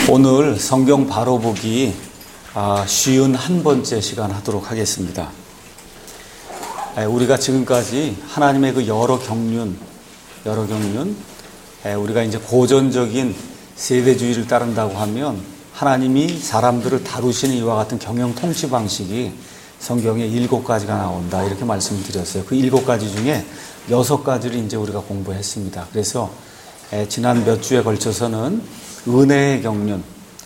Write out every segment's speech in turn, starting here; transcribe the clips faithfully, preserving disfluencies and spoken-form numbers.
오늘 성경 바로 보기 쉬운 한 번째 시간 하도록 하겠습니다. 우리가 지금까지 하나님의 그 여러 경륜, 여러 경륜, 우리가 이제 고전적인 세대주의를 따른다고 하면 하나님이 사람들을 다루시는 이와 같은 경영 통치 방식이 성경에 일곱 가지가 나온다, 이렇게 말씀을 드렸어요. 그 일곱 가지 중에 여섯 가지를 이제 우리가 공부했습니다. 그래서 지난 몇 주에 걸쳐서는 은혜의 경륜,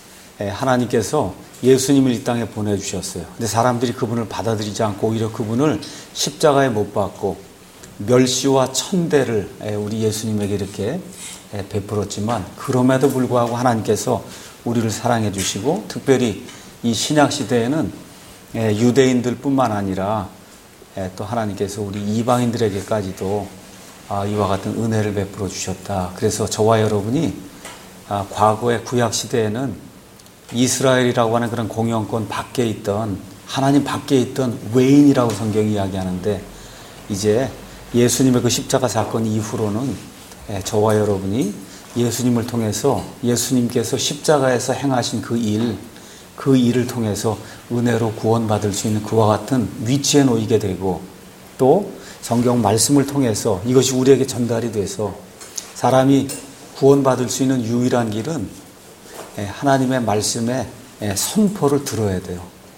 하나님께서 예수님을 이 땅에 보내주셨어요. 근데 사람들이 그분을 받아들이지 않고 오히려 그분을 십자가에 못 박고 멸시와 천대를 우리 예수님에게 이렇게 베풀었지만, 그럼에도 불구하고 하나님께서 우리를 사랑해 주시고, 특별히 이 신약 시대에는 유대인들 뿐만 아니라 또 하나님께서 우리 이방인들에게까지도 이와 같은 은혜를 베풀어 주셨다. 그래서 저와 여러분이 과거의 구약 시대에는 이스라엘이라고 하는 그런 공영권 밖에 있던, 하나님 밖에 있던 외인이라고 성경이 이야기하는데, 이제 예수님의 그 십자가 사건 이후로는 저와 여러분이 예수님을 통해서, 예수님께서 십자가에서 행하신 그 일, 그 일을 통해서 은혜로 구원받을 수 있는 그와 같은 위치에 놓이게 되고, 또 성경 말씀을 통해서 이것이 우리에게 전달이 돼서 사람이 구원받을 수 있는 유일한 길은 하나님의 말씀에 선포를 들어야 돼요.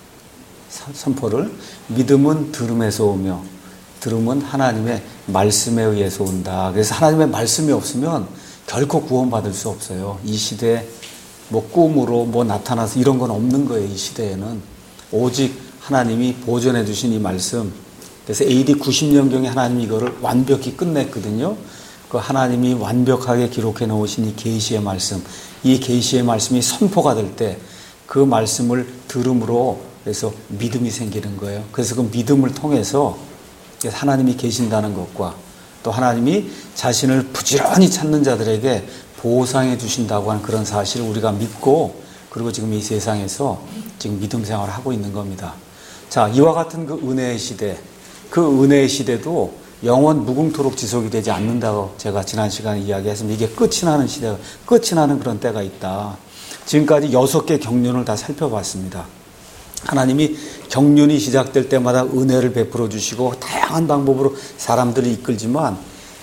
선포를. 믿음은 들음에서 오며 들음은 하나님의 말씀에 의해서 온다. 그래서 하나님의 말씀이 없으면 결코 구원받을 수 없어요. 이 시대에 뭐 꿈으로 뭐 나타나서 이런 건 없는 거예요. 이 시대에는 오직 하나님이 보존해 주신 이 말씀. 그래서 에이디 구십 년경에 하나님이 이거를 완벽히 끝냈거든요. 그 하나님이 완벽하게 기록해 놓으신 이 계시의 말씀, 이 계시의 말씀이 선포가 될 때 그 말씀을 들음으로 그래서 믿음이 생기는 거예요. 그래서 그 믿음을 통해서 하나님이 계신다는 것과 또 하나님이 자신을 부지런히 찾는 자들에게 보상해 주신다고 하는 그런 사실을 우리가 믿고, 그리고 지금 이 세상에서 지금 믿음 생활을 하고 있는 겁니다. 자, 이와 같은 그 은혜의 시대, 그 은혜의 시대도 영원 무궁토록 지속이 되지 않는다고 제가 지난 시간에 이야기했습니다. 이게 끝이 나는 시대가, 끝이 나는 그런 때가 있다. 지금까지 여섯 개 경륜을 다 살펴봤습니다. 하나님이 경륜이 시작될 때마다 은혜를 베풀어 주시고 다양한 방법으로 사람들을 이끌지만,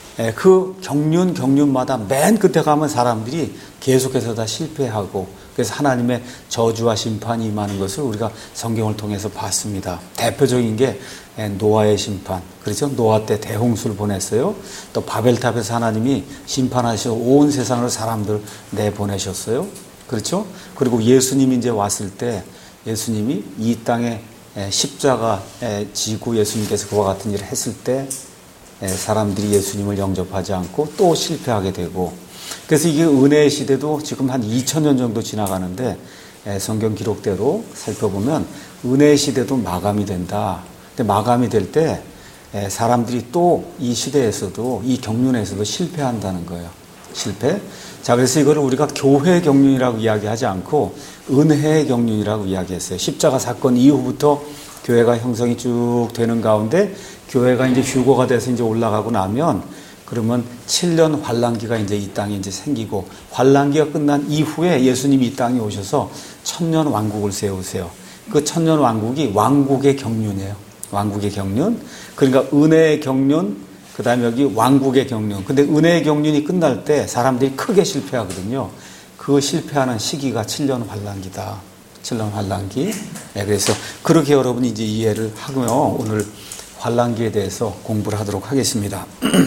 그 경륜 경륜마다 맨 끝에 가면 사람들이 계속해서 다 실패하고, 그래서 하나님의 저주와 심판이 임하는 것을 우리가 성경을 통해서 봤습니다. 대표적인 게 노아의 심판. 그렇죠? 노아 때 대홍수를 보냈어요. 또 바벨탑에서 하나님이 심판하셔 온 세상을 사람들 내보내셨어요. 그렇죠? 그리고 예수님이 이제 왔을 때 예수님이 이 땅에 십자가 지고 예수님께서 그와 같은 일을 했을 때 사람들이 예수님을 영접하지 않고 또 실패하게 되고, 그래서 이게 은혜의 시대도 지금 한 이천 년 정도 지나가는데 성경 기록대로 살펴보면 은혜의 시대도 마감이 된다. 근데 마감이 될 때 사람들이 또 이 시대에서도, 이 경륜에서도 실패한다는 거예요. 실패. 자, 그래서 이거를 우리가 교회 경륜이라고 이야기하지 않고 은혜의 경륜이라고 이야기했어요. 십자가 사건 이후부터 교회가 형성이 쭉 되는 가운데 교회가 이제 휴거가 돼서 이제 올라가고 나면, 그러면 칠 년 환란기가 이제 이 땅에 이제 생기고, 환란기가 끝난 이후에 예수님이 이 땅에 오셔서 천년 왕국을 세우세요. 그 천년 왕국이 왕국의 경륜이에요. 왕국의 경륜. 그러니까 은혜의 경륜, 그 다음에 여기 왕국의 경륜. 근데 은혜의 경륜이 끝날 때 사람들이 크게 실패하거든요. 그 실패하는 시기가 칠 년 환란기다. 칠 년 환란기. 네, 그래서 그렇게 여러분이 이제 이해를 하고요. 오늘 환란기에 대해서 공부를 하도록 하겠습니다.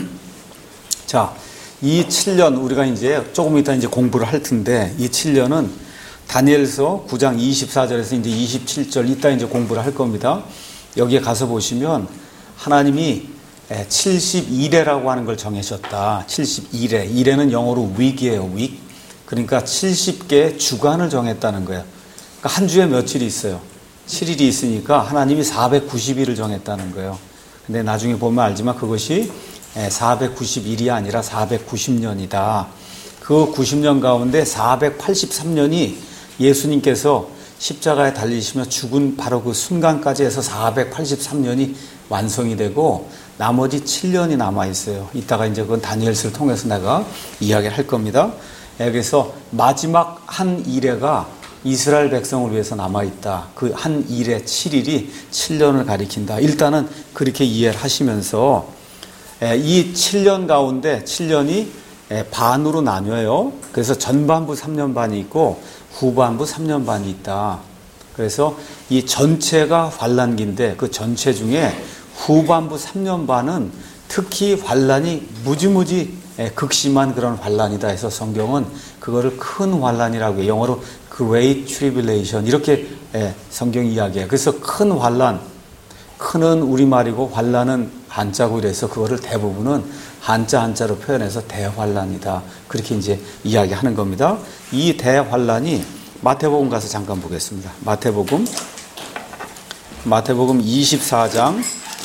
자, 이 칠 년 우리가 이제 조금 이따 이제 공부를 할 텐데, 이 칠 년은 다니엘서 구 장 이십사 절에서 이제 이십칠 절 이따 이제 공부를 할 겁니다. 여기에 가서 보시면 하나님이 칠십일 회라고 하는 걸 정하셨다. 칠십일 회. 일 회는 영어로 week이에요. week. 그러니까 칠십 개의 주간을 정했다는 거예요. 그러니까 한 주에 며칠이 있어요. 칠 일이 있으니까 하나님이 사백구십 일을 정했다는 거예요. 근데 나중에 보면 알지만 그것이 사백구십 일이 아니라 사백구십 년이다. 그 구십 년 가운데 사백팔십삼 년이 예수님께서 십자가에 달리시며 죽은 바로 그 순간까지 해서 사백팔십삼 년이 완성이 되고, 나머지 칠 년이 남아있어요. 이따가 이제 그건 다니엘서를 통해서 내가 이야기를 할 겁니다. 그래서 마지막 한 이레가 이스라엘 백성을 위해서 남아있다. 그 한 일의 칠 일이 칠 년을 가리킨다. 일단은 그렇게 이해를 하시면서 이 칠 년 가운데 칠 년이 반으로 나뉘어요. 그래서 전반부 삼 년 반이 있고 후반부 삼 년 반이 있다. 그래서 이 전체가 환란기인데 그 전체 중에 후반부 삼 년 반은 특히 환란이 무지무지 극심한 그런 환란이다 해서 성경은 그거를 큰 환란이라고 해요. 영어로 Great Tribulation 이렇게 성경이 이야기해요. 그래서 큰 환란, 큰은 우리말이고 환란은 한자고 이래서 그거를 대부분은 한자 한자로 표현해서 대환란이다. 그렇게 이제 이야기하는 겁니다. 이 대환란이 마태복음 가서 잠깐 보겠습니다. 마태복음 마태복음 이십사 장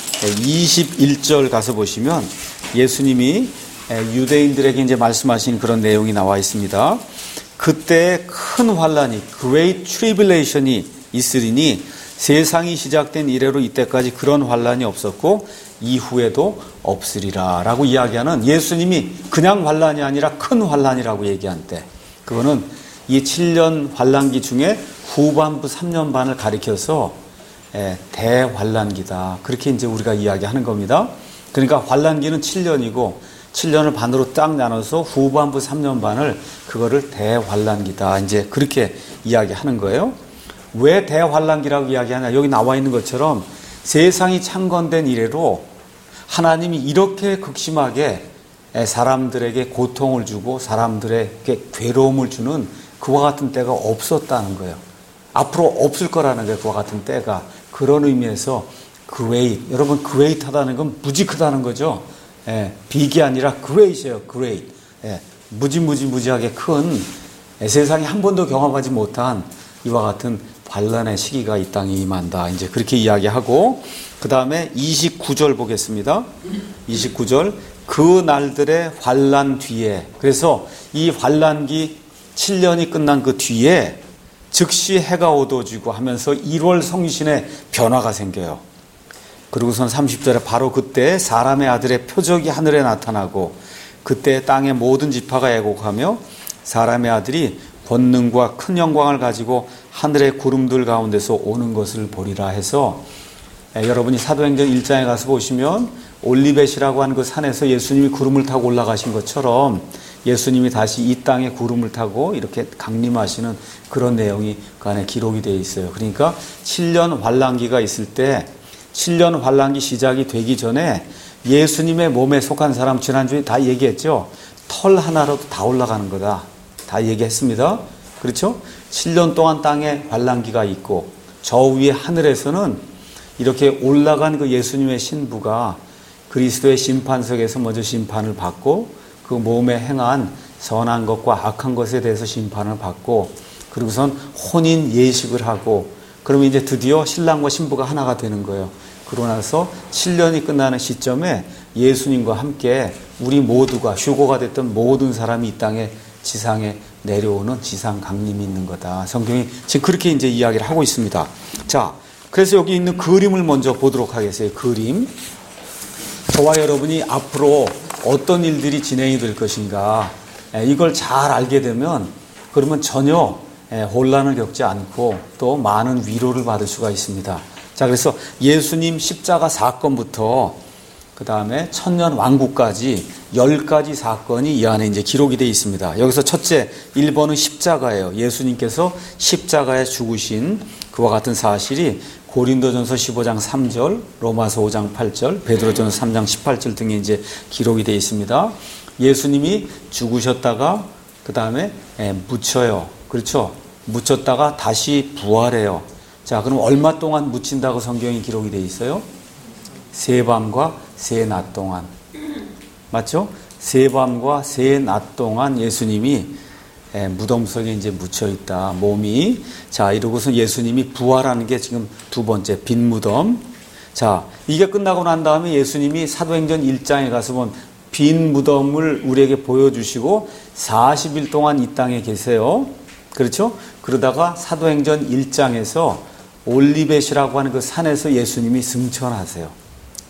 이십일 절 가서 보시면 예수님이 유대인들에게 이제 말씀하신 그런 내용이 나와 있습니다. 그때 큰 환란이 Great Tribulation이 있으리니 세상이 시작된 이래로 이때까지 그런 환란이 없었고 이후에도 없으리라 라고 이야기하는 예수님이 그냥 환란이 아니라 큰 환란이라고 얘기한 때 그거는 이 칠 년 환란기 중에 후반부 삼 년 반을 가리켜서 대환란기다. 그렇게 이제 우리가 이야기하는 겁니다. 그러니까 환란기는 칠 년이고 칠 년을 반으로 딱 나눠서 후반부 삼 년 반을 그거를 대환란기다. 이제 그렇게 이야기하는 거예요. 왜 대환란기라고 이야기하냐? 여기 나와 있는 것처럼 세상이 창건된 이래로 하나님이 이렇게 극심하게 사람들에게 고통을 주고 사람들에게 괴로움을 주는 그와 같은 때가 없었다는 거예요. 앞으로 없을 거라는 거예요. 그와 같은 때가. 그런 의미에서 great. 여러분 great 하다는 건 무지 크다는 거죠. 예, 빅이 아니라 great이에요. great. 예, 무지무지무지하게 큰 예, 세상에 한 번도 경험하지 못한 이와 같은 환란의 시기가 이 땅에 임한다. 이제 그렇게 이야기하고 그 다음에 이십구 절 보겠습니다. 이십구 절 그 날들의 환란 뒤에 그래서 이 환란기 칠 년이 끝난 그 뒤에 즉시 해가 어두워지고 하면서 일월 성신의 변화가 생겨요. 그리고선 삼십 절에 바로 그때 사람의 아들의 표적이 하늘에 나타나고 그때 땅의 모든 지파가 애곡하며 사람의 아들이 권능과 큰 영광을 가지고 하늘의 구름들 가운데서 오는 것을 보리라 해서 예, 여러분이 사도행전 일 장에 가서 보시면 올리벳이라고 하는 그 산에서 예수님이 구름을 타고 올라가신 것처럼 예수님이 다시 이 땅에 구름을 타고 이렇게 강림하시는 그런 내용이 그 안에 기록이 되어 있어요. 그러니까 칠 년 환란기가 있을 때 칠 년 환란기 시작이 되기 전에 예수님의 몸에 속한 사람 지난주에 다 얘기했죠. 털 하나로도 다 올라가는 거다. 다 얘기했습니다. 그렇죠? 칠 년 동안 땅에 환란기가 있고 저 위에 하늘에서는 이렇게 올라간 그 예수님의 신부가 그리스도의 심판석에서 먼저 심판을 받고 그 몸에 행한 선한 것과 악한 것에 대해서 심판을 받고 그리고선 혼인 예식을 하고 그러면 이제 드디어 신랑과 신부가 하나가 되는 거예요. 그러고 나서 칠 년이 끝나는 시점에 예수님과 함께 우리 모두가 휴거가 됐던 모든 사람이 이 땅에 지상에 내려오는 지상 강림이 있는 거다. 성경이 지금 그렇게 이제 이야기를 하고 있습니다. 자, 그래서 여기 있는 그림을 먼저 보도록 하겠어요. 그림. 저와 여러분이 앞으로 어떤 일들이 진행이 될 것인가 이걸 잘 알게 되면 그러면 전혀 혼란을 겪지 않고 또 많은 위로를 받을 수가 있습니다. 자, 그래서 예수님 십자가 사건부터 그 다음에 천년 왕국까지 열 가지 사건이 이 안에 이제 기록이 되어 있습니다. 여기서 첫째 일 번은 십자가예요. 예수님께서 십자가에 죽으신 그와 같은 사실이 고린도전서 십오 장 삼 절, 로마서 오 장 팔 절, 베드로전서 삼 장 십팔 절 등에 이제 기록이 되어 있습니다. 예수님이 죽으셨다가 그 다음에 묻혀요. 그렇죠? 묻혔다가 다시 부활해요. 자, 그럼 얼마 동안 묻힌다고 성경이 기록이 되어 있어요? 세 밤과 세 낮 동안. 맞죠? 세 밤과 세 낮 동안 예수님이 예, 무덤 속에 이제 묻혀 있다. 몸이. 자, 이러고서 예수님이 부활하는 게 지금 두 번째 빈 무덤. 자, 이게 끝나고 난 다음에 예수님이 사도행전 일 장에 가서 본 빈 무덤을 우리에게 보여주시고 사십 일 동안 이 땅에 계세요. 그렇죠? 그러다가 사도행전 일 장에서 올리벳이라고 하는 그 산에서 예수님이 승천하세요.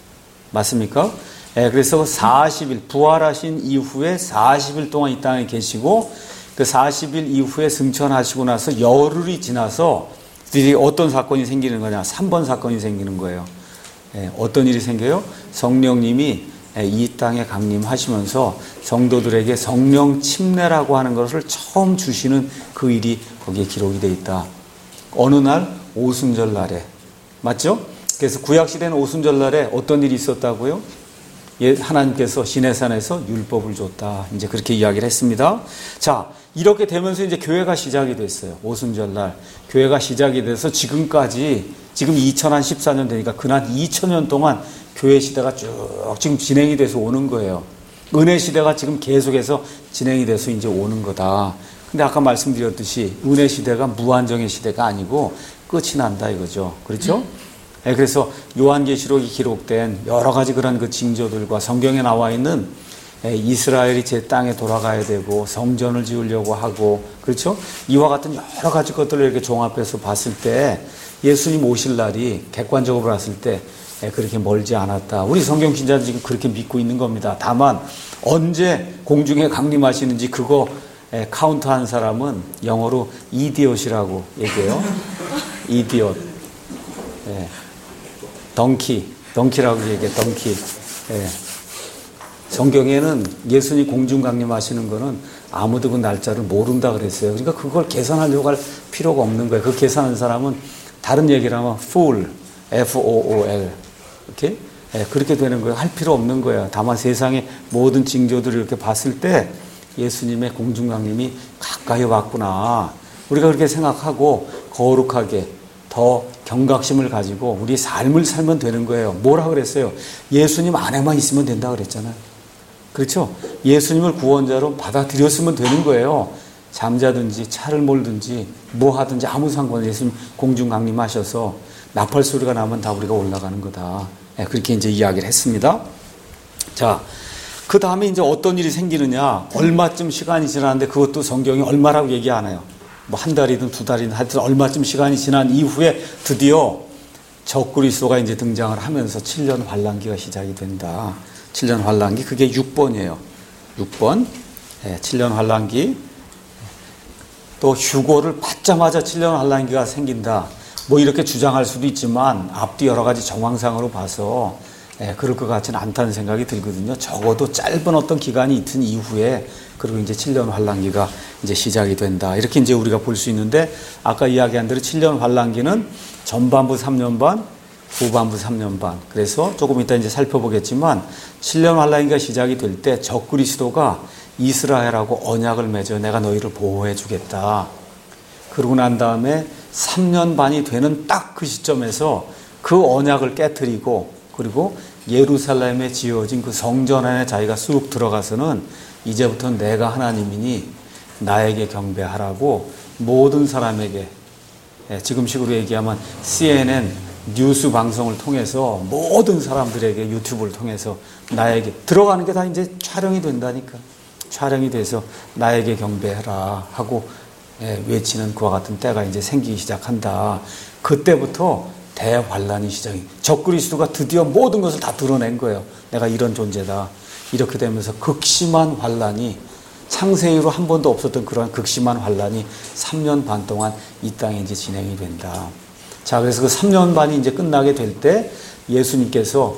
맞습니까? 예, 그래서 사십 일, 부활하신 이후에 사십 일 동안 이 땅에 계시고, 그 사십 일 이후에 승천하시고 나서 열흘이 지나서 드디어 어떤 사건이 생기는 거냐? 삼 번 사건이 생기는 거예요. 예, 어떤 일이 생겨요? 성령님이 이 땅에 강림하시면서 성도들에게 성령 침례라고 하는 것을 처음 주시는 그 일이 거기에 기록이 되어 있다. 어느 날? 오순절 날에. 맞죠? 그래서 구약시대는 오순절 날에 어떤 일이 있었다고요? 예, 하나님께서 시내산에서 율법을 줬다. 이제 그렇게 이야기를 했습니다. 자, 이렇게 되면서 이제 교회가 시작이 됐어요. 오순절 날. 교회가 시작이 돼서 지금까지, 지금 이천십사 년 되니까 그날 이천 년 동안 교회 시대가 쭉 지금 진행이 돼서 오는 거예요. 은혜 시대가 지금 계속해서 진행이 돼서 이제 오는 거다. 근데 아까 말씀드렸듯이 은혜 시대가 무한정의 시대가 아니고 끝이 난다 이거죠. 그렇죠? 네, 그래서 요한계시록이 기록된 여러 가지 그런 그 징조들과 성경에 나와 있는 이스라엘이 제 땅에 돌아가야 되고 성전을 지으려고 하고, 그렇죠? 이와 같은 여러 가지 것들을 이렇게 종합해서 봤을 때 예수님 오실 날이 객관적으로 봤을 때 그렇게 멀지 않았다. 우리 성경 신자는 지금 그렇게 믿고 있는 겁니다. 다만 언제 공중에 강림하시는지 그거 카운트한 사람은 영어로 이디엇이라고 얘기해요. 이디엇. 예. 덩키. 덩키라고 얘기해. 덩키. 예. 성경에는 예수님 공중 강림하시는 거는 아무도 그 날짜를 모른다 그랬어요. 그러니까 그걸 계산하려고 할 필요가 없는 거예요. 그 계산하는 사람은 다른 얘기를 하면 fool. 에프 오 오 엘. 이렇게? 예, 그렇게 되는 거예요. 할 필요 없는 거예요. 다만 세상의 모든 징조들을 이렇게 봤을 때 예수님의 공중강림이 가까이 왔구나. 우리가 그렇게 생각하고 거룩하게 더 경각심을 가지고 우리 삶을 살면 되는 거예요. 뭐라 그랬어요? 예수님 안에만 있으면 된다 그랬잖아요. 그렇죠? 예수님을 구원자로 받아들였으면 되는 거예요. 잠자든지 차를 몰든지 뭐 하든지 아무 상관없이 예수님 공중강림하셔서 나팔 소리가 나면 다 우리가 올라가는 거다. 네, 그렇게 이제 이야기를 했습니다. 자, 그 다음에 이제 어떤 일이 생기느냐. 얼마쯤 시간이 지났는데 그것도 성경이 얼마라고 얘기 안 해요. 뭐 한 달이든 두 달이든 하여튼 얼마쯤 시간이 지난 이후에 드디어 적그리스도가 이제 등장을 하면서 칠 년 환란기가 시작이 된다. 칠 년 환란기, 그게 육 번이에요. 육 번. 네, 칠 년 환란기. 또 휴고를 받자마자 칠 년 환란기가 생긴다. 뭐 이렇게 주장할 수도 있지만 앞뒤 여러 가지 정황상으로 봐서 예, 그럴 것 같지는 않다는 생각이 들거든요. 적어도 짧은 어떤 기간이 있던 이후에 그리고 이제 칠 년 환란기가 이제 시작이 된다. 이렇게 이제 우리가 볼 수 있는데 아까 이야기한 대로 칠 년 환란기는 전반부 삼 년 반, 후반부 삼 년 반. 그래서 조금 이따 이제 살펴보겠지만 칠 년 환란기가 시작이 될 때 적그리스도가 이스라엘하고 언약을 맺어 내가 너희를 보호해 주겠다. 그러고 난 다음에 삼 년 반이 되는 딱 그 시점에서 그 언약을 깨트리고 그리고 예루살렘에 지어진 그 성전 안에 자기가 쑥 들어가서는 이제부터 내가 하나님이니 나에게 경배하라고 모든 사람에게, 지금식으로 얘기하면 씨엔엔 뉴스 방송을 통해서 모든 사람들에게 유튜브를 통해서 나에게 들어가는 게 다 이제 촬영이 된다니까. 촬영이 돼서 나에게 경배해라 하고 외치는 그와 같은 때가 이제 생기기 시작한다. 그때부터 대환란이 시작이. 적그리스도가 드디어 모든 것을 다 드러낸 거예요. 내가 이런 존재다. 이렇게 되면서 극심한 환란이, 창세 이후로 한 번도 없었던 그런 극심한 환란이 삼 년 반 동안 이 땅에 이제 진행이 된다. 자, 그래서 그 삼 년 반이 이제 끝나게 될 때 예수님께서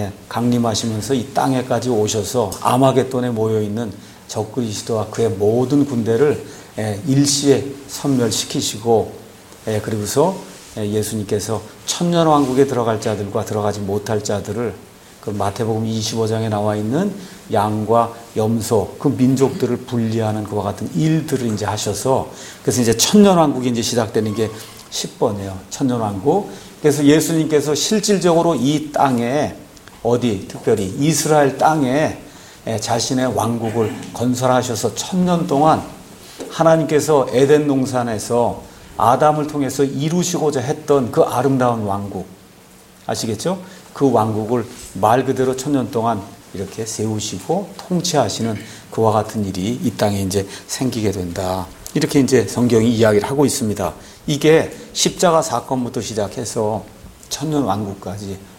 강림하시면서 이 땅에까지 오셔서 아마겟돈에 모여 있는 적그리스도와 그의 모든 군대를 일시에 섬멸시키시고, 그리고서 예수님께서 천년왕국에 들어갈 자들과 들어가지 못할 자들을 그 마태복음 이십오 장에 나와 있는 양과 염소, 그 민족들을 분리하는 그와 같은 일들을 이제 하셔서, 그래서 이제 천년왕국이 이제 시작되는 게 십 번이에요. 천년왕국. 그래서 예수님께서 실질적으로 이 땅에, 어디, 특별히 이스라엘 땅에 자신의 왕국을 건설하셔서 천년 동안 하나님께서 에덴 동산에서 아담을 통해서 이루시고자 했던 그 아름다운 왕국, 아시겠죠? 그 왕국을 말 그대로 천년 동안 이렇게 세우시고 통치하시는 그와 같은 일이 이 땅에 이제 생기게 된다. 이렇게 이제 성경이 이야기를 하고 있습니다. 이게 십자가 사건부터 시작해서 천년 왕국까지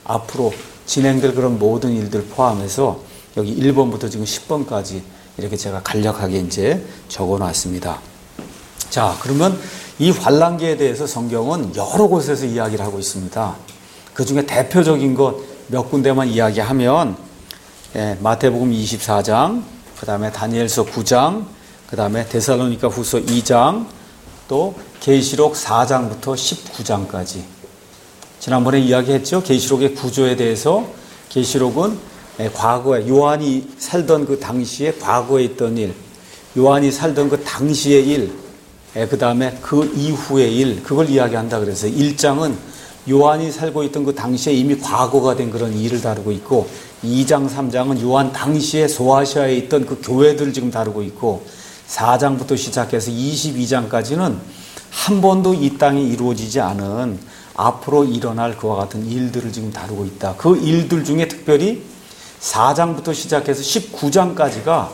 앞으로 진행될 그런 모든 일들 포함해서 여기 일 번부터 지금 십 번까지 이렇게 제가 간략하게 이제 적어 놨습니다. 자, 그러면 이 환란기에 대해서 성경은 여러 곳에서 이야기를 하고 있습니다. 그 중에 대표적인 것 몇 군데만 이야기하면 예, 마태복음 이십사 장, 그 다음에 다니엘서 구 장, 그 다음에 데살로니가 후서 이 장, 또 계시록 사 장부터 십구 장까지. 지난번에 이야기했죠. 계시록의 구조에 대해서. 계시록은 예, 과거에 요한이 살던 그 당시에 과거에 있던 일, 요한이 살던 그 당시의 일, 예, 그 다음에 그 이후의 일, 그걸 이야기한다 그래서 일 장은 요한이 살고 있던 그 당시에 이미 과거가 된 그런 일을 다루고 있고, 이 장, 삼 장은 요한 당시에 소아시아에 있던 그 교회들을 지금 다루고 있고, 사 장부터 시작해서 이십이 장까지는 한 번도 이 땅에 이루어지지 않은 앞으로 일어날 그와 같은 일들을 지금 다루고 있다. 그 일들 중에 특별히 사 장부터 시작해서 십구 장까지가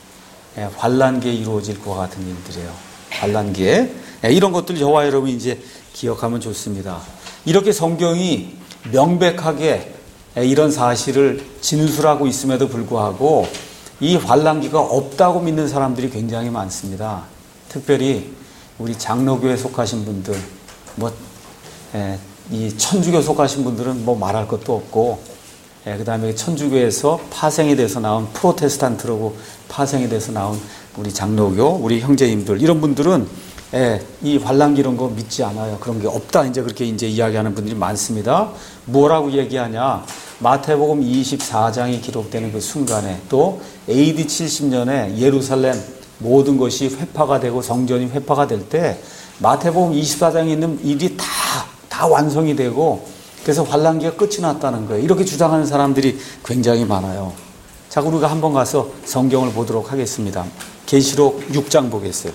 환란기에 이루어질 그와 같은 일들이에요. 환란기에. 이런 것들 저와 여러분이 이제 기억하면 좋습니다. 이렇게 성경이 명백하게 이런 사실을 진술하고 있음에도 불구하고 이 환란기가 없다고 믿는 사람들이 굉장히 많습니다. 특별히 우리 장로교에 속하신 분들, 뭐, 예, 이 천주교 속하신 분들은 뭐 말할 것도 없고, 예, 그 다음에 천주교에서 파생이 돼서 나온 프로테스탄트라고 파생이 돼서 나온 우리 장로교, 우리 형제님들, 이런 분들은 예, 이 환란기 이런 거 믿지 않아요. 그런 게 없다. 이제 그렇게 이제 이야기하는 분들이 많습니다. 뭐라고 얘기하냐? 마태복음 이십사 장이 기록되는 그 순간에 또 에이디 칠십 년에 예루살렘 모든 것이 회파가 되고 성전이 회파가 될 때 마태복음 이십사 장에 있는 일이 다, 다 완성이 되고 그래서 환란기가 끝이 났다는 거예요. 이렇게 주장하는 사람들이 굉장히 많아요. 자, 우리가 한번 가서 성경을 보도록 하겠습니다. 계시록 육 장 보겠어요.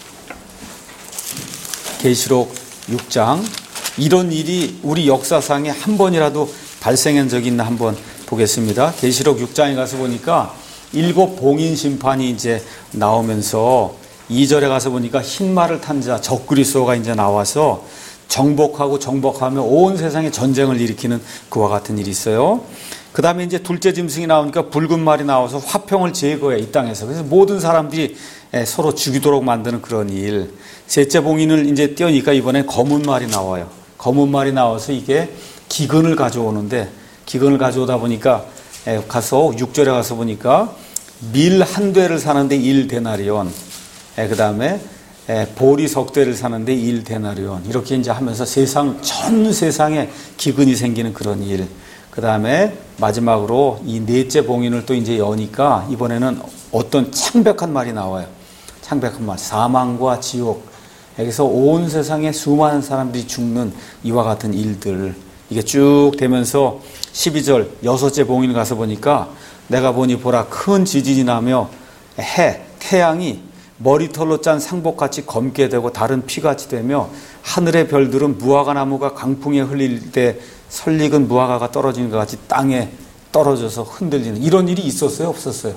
계시록 육 장. 이런 일이 우리 역사상에 한 번이라도 발생한 적이 있나 한번 보겠습니다. 계시록 육 장에 가서 보니까 일곱 봉인 심판이 이제 나오면서 이 절에 가서 보니까 흰 말을 탄 자 적그리스도가 이제 나와서 정복하고 정복하며 온 세상에 전쟁을 일으키는 그와 같은 일이 있어요. 그 다음에 이제 둘째 짐승이 나오니까 붉은 말이 나와서 화평을 제거해, 이 땅에서. 그래서 모든 사람들이 서로 죽이도록 만드는 그런 일. 셋째 봉인을 이제 띄우니까 이번에 검은 말이 나와요. 검은 말이 나와서 이게 기근을 가져오는데, 기근을 가져오다 보니까 가서 육 절에 가서 보니까 밀 한 대를 사는데 일 데나리온, 그 다음에 보리 석 대를 사는데 일 데나리온, 이렇게 이제 하면서 세상 전 세상에 기근이 생기는 그런 일. 그 다음에 마지막으로 이 넷째 봉인을 또 이제 여니까 이번에는 어떤 창백한 말이 나와요. 창백한 말, 사망과 지옥. 여기서 온 세상에 수많은 사람들이 죽는 이와 같은 일들, 이게 쭉 되면서 십이 절 여섯째 봉인 가서 보니까 내가 보니 보라 큰 지진이 나며 해, 태양이 머리털로 짠 상복같이 검게 되고 다른 피같이 되며 하늘의 별들은 무화과 나무가 강풍에 흘릴 때 설익은 무화과가 떨어지는 것 같이 땅에 떨어져서 흔들리는 이런 일이 있었어요? 없었어요?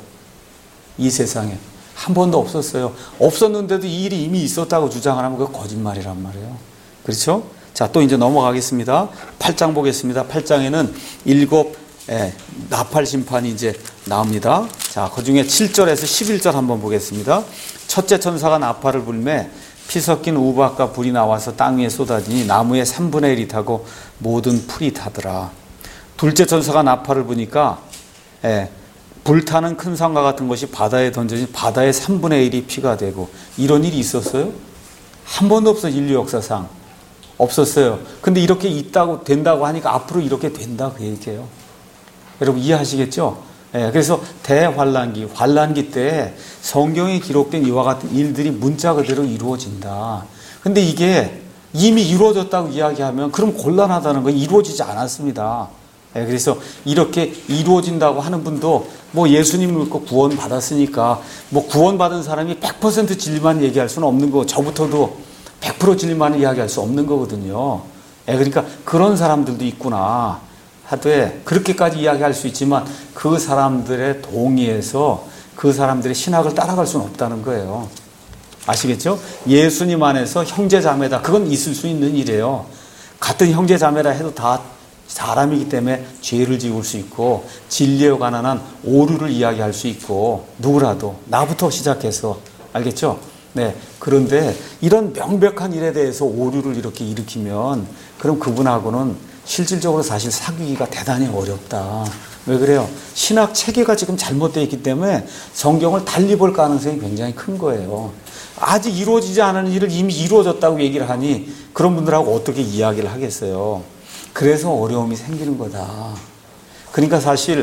이 세상에 한 번도 없었어요. 없었는데도 이 일이 이미 있었다고 주장하면 그거 거짓말이란 말이에요. 그렇죠? 자, 또 이제 넘어가겠습니다. 팔 장 보겠습니다. 팔 장에는 일곱 예, 나팔 심판이 이제 나옵니다. 자, 그 중에 칠 절에서 십일 절 한번 보겠습니다. 첫째 천사가 나팔을 불매 피 섞인 우박과 불이 나와서 땅 위에 쏟아지니 나무의 삼분의 일이 타고 모든 풀이 타더라. 둘째 천사가 나팔을 부니까 예, 불타는 큰 상과 같은 것이 바다에 던져진 바다의 삼분의 일이 피가 되고, 이런 일이 있었어요? 한 번도 없어요. 인류 역사상 없었어요. 근데 이렇게 있다고 된다고 하니까 앞으로 이렇게 된다 그 얘기예요. 여러분 이해하시겠죠? 예, 그래서 대환란기, 환란기 때 성경에 기록된 이와 같은 일들이 문자 그대로 이루어진다. 근데 이게 이미 이루어졌다고 이야기하면 그럼 곤란하다는 거, 이루어지지 않았습니다. 예, 그래서 이렇게 이루어진다고 하는 분도 뭐 예수님을 믿고 구원 받았으니까 뭐 구원 받은 사람이 백 퍼센트 진리만 얘기할 수는 없는 거, 저부터도 백 퍼센트 진리만 이야기할 수 없는 거거든요. 예, 그러니까 그런 사람들도 있구나 하되 그렇게까지 이야기할 수 있지만 그 사람들의 동의에서 그 사람들의 신학을 따라갈 수는 없다는 거예요. 아시겠죠? 예수님 안에서 형제 자매다, 그건 있을 수 있는 일이에요. 같은 형제 자매라 해도 다 사람이기 때문에 죄를 지을 수 있고 진리에 관한 한 오류를 이야기할 수 있고 누구라도 나부터 시작해서 알겠죠? 네. 그런데 이런 명백한 일에 대해서 오류를 이렇게 일으키면 그럼 그분하고는 실질적으로 사실 사귀기가 대단히 어렵다. 왜 그래요? 신학 체계가 지금 잘못되어 있기 때문에 성경을 달리 볼 가능성이 굉장히 큰 거예요. 아직 이루어지지 않은 일을 이미 이루어졌다고 얘기를 하니 그런 분들하고 어떻게 이야기를 하겠어요. 그래서 어려움이 생기는 거다. 그러니까 사실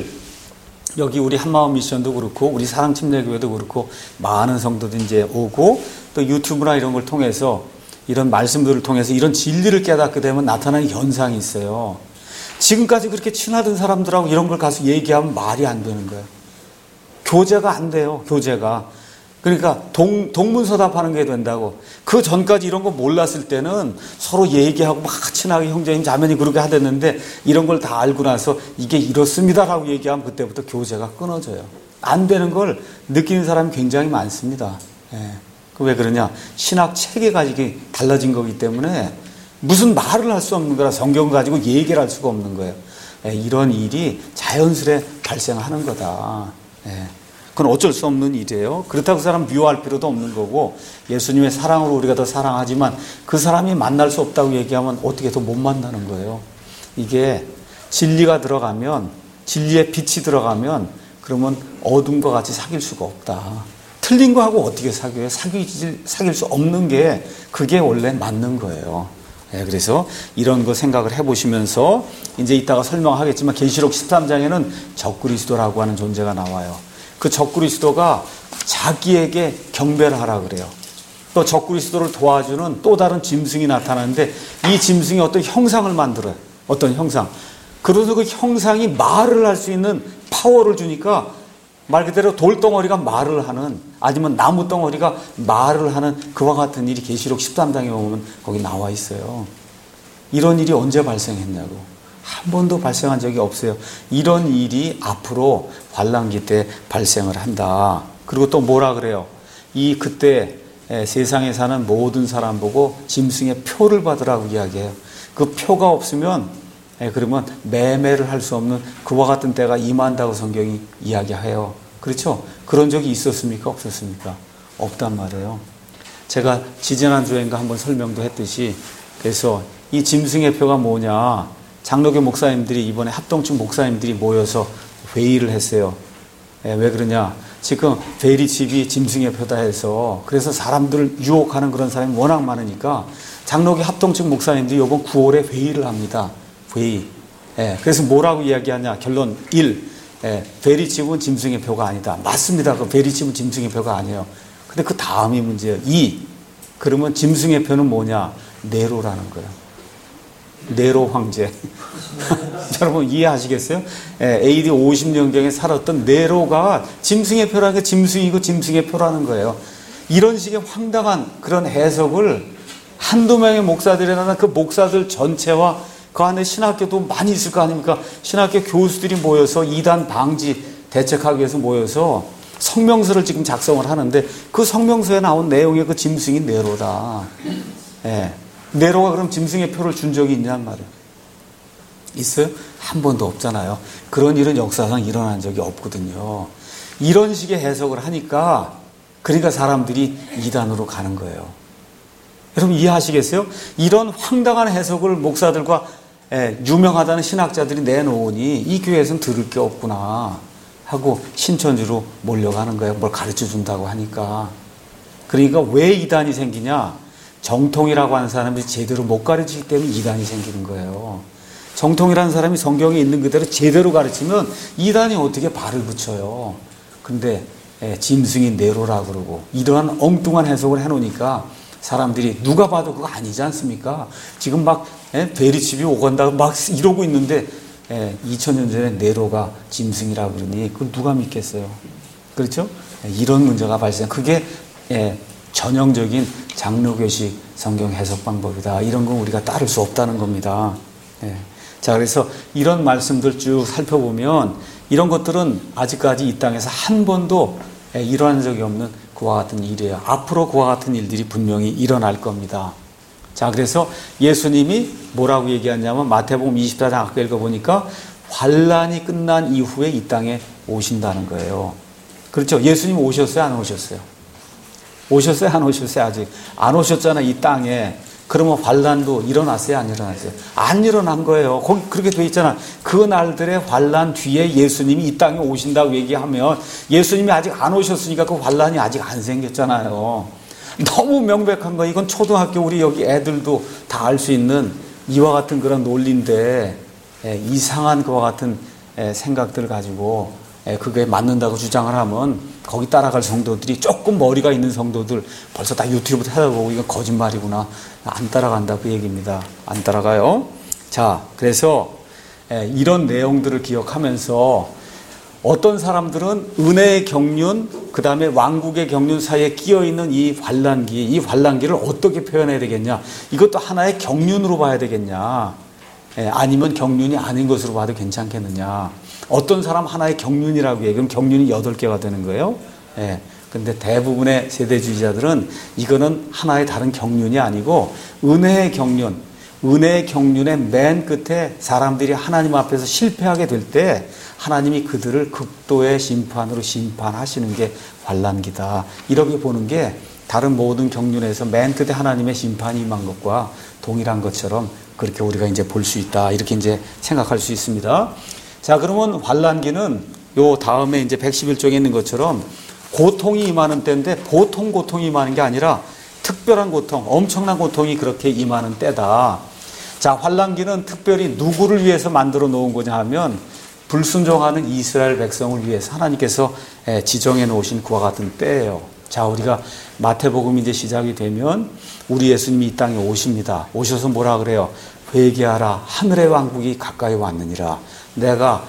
여기 우리 한마음 미션도 그렇고 우리 사랑침례교회도 그렇고 많은 성도들이 이제 오고 또 유튜브나 이런 걸 통해서 이런 말씀들을 통해서 이런 진리를 깨닫게 되면 나타나는 현상이 있어요. 지금까지 그렇게 친하던 사람들하고 이런 걸 가서 얘기하면 말이 안 되는 거예요. 교제가 안 돼요. 교제가. 그러니까 동, 동문서답하는 게 된다고. 그 전까지 이런 거 몰랐을 때는 서로 얘기하고 막 친하게 형제님 자매님 그렇게 하댔는데 이런 걸 다 알고 나서 이게 이렇습니다라고 얘기하면 그때부터 교제가 끊어져요. 안 되는 걸 느끼는 사람이 굉장히 많습니다. 예. 왜 그러냐? 신학 체계가 이게 달라진 거기 때문에 무슨 말을 할 수 없는 거라 성경 가지고 얘기를 할 수가 없는 거예요. 예. 이런 일이 자연스레 발생하는 거다. 예. 그건 어쩔 수 없는 일이에요. 그렇다고 그 사람 미워할 필요도 없는 거고 예수님의 사랑으로 우리가 더 사랑하지만 그 사람이 만날 수 없다고 얘기하면 어떻게 더 못 만나는 거예요. 이게 진리가 들어가면 진리의 빛이 들어가면 그러면 어둠과 같이 사귈 수가 없다. 틀린 거하고 어떻게 사귀어요? 사귀, 사귈 수 없는 게 그게 원래 맞는 거예요. 네, 그래서 이런 거 생각을 해보시면서 이제 이따가 설명하겠지만 계시록 십삼 장에는 적그리스도라고 하는 존재가 나와요. 그 적그리스도가 자기에게 경배를 하라 그래요. 또 적그리스도를 도와주는 또 다른 짐승이 나타나는데 이 짐승이 어떤 형상을 만들어요. 어떤 형상. 그래서 그 형상이 말을 할 수 있는 파워를 주니까 말 그대로 돌덩어리가 말을 하는 아니면 나무덩어리가 말을 하는 그와 같은 일이 계시록 십삼 장에 보면 거기 나와 있어요. 이런 일이 언제 발생했냐고. 한 번도 발생한 적이 없어요. 이런 일이 앞으로 환란기 때 발생을 한다. 그리고 또 뭐라 그래요? 이 그때 세상에 사는 모든 사람 보고 짐승의 표를 받으라고 이야기해요. 그 표가 없으면 그러면 매매를 할 수 없는 그와 같은 때가 임한다고 성경이 이야기해요. 그렇죠? 그런 적이 있었습니까? 없었습니까? 없단 말이에요. 제가 지지난주에인가 한번 설명도 했듯이 그래서 이 짐승의 표가 뭐냐? 장로교 목사님들이 이번에 합동측 목사님들이 모여서 회의를 했어요. 예, 왜 그러냐? 지금 베리칩이 짐승의 표다 해서 그래서 사람들을 유혹하는 그런 사람이 워낙 많으니까 장로교 합동측 목사님들이 이번 구월에 회의를 합니다. 회의. 예, 그래서 뭐라고 이야기하냐? 결론 일. 예, 베리칩은 짐승의 표가 아니다. 맞습니다. 그 베리칩은 짐승의 표가 아니에요. 근데 그 다음이 문제예요. 이. 그러면 짐승의 표는 뭐냐? 네로라는 거예요. 네로 황제. 여러분 이해하시겠어요? 예, 에이디 오십 년경에 살았던 네로가 짐승의 표라는 게 짐승이고 짐승의 표라는 거예요. 이런 식의 황당한 그런 해석을 한두 명의 목사들이나 그 목사들 전체와 그 안에 신학교도 많이 있을 거 아닙니까? 신학교 교수들이 모여서 이단 방지 대책하기 위해서 모여서 성명서를 지금 작성을 하는데 그 성명서에 나온 내용의 그 짐승이 네로다. 예. 네로가 그럼 짐승의 표를 준 적이 있냔 말이에요. 있어요? 한 번도 없잖아요. 그런 일은 역사상 일어난 적이 없거든요. 이런 식의 해석을 하니까 그러니까 사람들이 이단으로 가는 거예요. 여러분 이해하시겠어요? 이런 황당한 해석을 목사들과 예, 유명하다는 신학자들이 내놓으니 이 교회에서는 들을 게 없구나 하고 신천지로 몰려가는 거예요. 뭘 가르쳐준다고 하니까. 그러니까 왜 이단이 생기냐? 정통이라고 하는 사람이 제대로 못 가르치기 때문에 이단이 생기는 거예요. 정통이라는 사람이 성경에 있는 그대로 제대로 가르치면 이단이 어떻게 발을 붙여요. 근데 예, 짐승이 네로라 그러고 이러한 엉뚱한 해석을 해놓으니까 사람들이 누가 봐도 그거 아니지 않습니까? 지금 막 예, 베리칩이 오간다고 막 이러고 있는데 예, 이천 년 전에 네로가 짐승이라 그러니 그걸 누가 믿겠어요? 그렇죠? 예, 이런 문제가 발생. 그게 예, 전형적인 장로교식 성경 해석 방법이다. 이런 건 우리가 따를 수 없다는 겁니다. 예. 자, 그래서 이런 말씀들 쭉 살펴보면 이런 것들은 아직까지 이 땅에서 한 번도 예, 일어난 적이 없는 그와 같은 일이에요. 앞으로 그와 같은 일들이 분명히 일어날 겁니다. 자, 그래서 예수님이 뭐라고 얘기하냐면 마태복음 이십사 장 아까 읽어보니까 환란이 끝난 이후에 이 땅에 오신다는 거예요. 그렇죠? 예수님 오셨어요? 안 오셨어요? 오셨어요? 안 오셨어요? 아직 안 오셨잖아, 이 땅에. 그러면 환란도 일어났어요? 안 일어났어요? 안 일어난 거예요. 거기 그렇게 돼 있잖아. 그 날들의 환란 뒤에 예수님이 이 땅에 오신다고 얘기하면 예수님이 아직 안 오셨으니까 그 환란이 아직 안 생겼잖아요. 너무 명백한 거. 이건 초등학교 우리 여기 애들도 다 알 수 있는 이와 같은 그런 논리인데 예, 이상한 그와 같은 예, 생각들을 가지고 예, 그게 맞는다고 주장을 하면 거기 따라갈 성도들이 조금 머리가 있는 성도들 벌써 다 유튜브 찾아보고 이건 거짓말이구나. 안 따라간다 그 얘기입니다. 안 따라가요. 자, 그래서 예, 이런 내용들을 기억하면서 어떤 사람들은 은혜의 경륜, 그 다음에 왕국의 경륜 사이에 끼어있는 이 환란기, 이 환란기를 어떻게 표현해야 되겠냐. 이것도 하나의 경륜으로 봐야 되겠냐. 예, 아니면 경륜이 아닌 것으로 봐도 괜찮겠느냐. 어떤 사람 하나의 경륜이라고 해요. 그럼 경륜이 여덟 개가 되는 거예요. 예. 근데 대부분의 세대주의자들은 이거는 하나의 다른 경륜이 아니고 은혜의 경륜, 은혜의 경륜의 맨 끝에 사람들이 하나님 앞에서 실패하게 될 때 하나님이 그들을 극도의 심판으로 심판하시는 게 환란기다. 이렇게 보는 게 다른 모든 경륜에서 맨 끝에 하나님의 심판이 임한 것과 동일한 것처럼 그렇게 우리가 이제 볼 수 있다. 이렇게 이제 생각할 수 있습니다. 자, 그러면 환란기는 요 다음에 이제 백십일 쪽에 있는 것처럼 고통이 임하는 때인데 보통 고통이 임하는 게 아니라 특별한 고통, 엄청난 고통이 그렇게 임하는 때다. 자, 환란기는 특별히 누구를 위해서 만들어 놓은 거냐 하면 불순종하는 이스라엘 백성을 위해서 하나님께서 지정해 놓으신 그와 같은 때예요. 자, 우리가 마태복음이 이제 시작이 되면 우리 예수님이 이 땅에 오십니다. 오셔서 뭐라 그래요? 회개하라. 하늘의 왕국이 가까이 왔느니라. 내가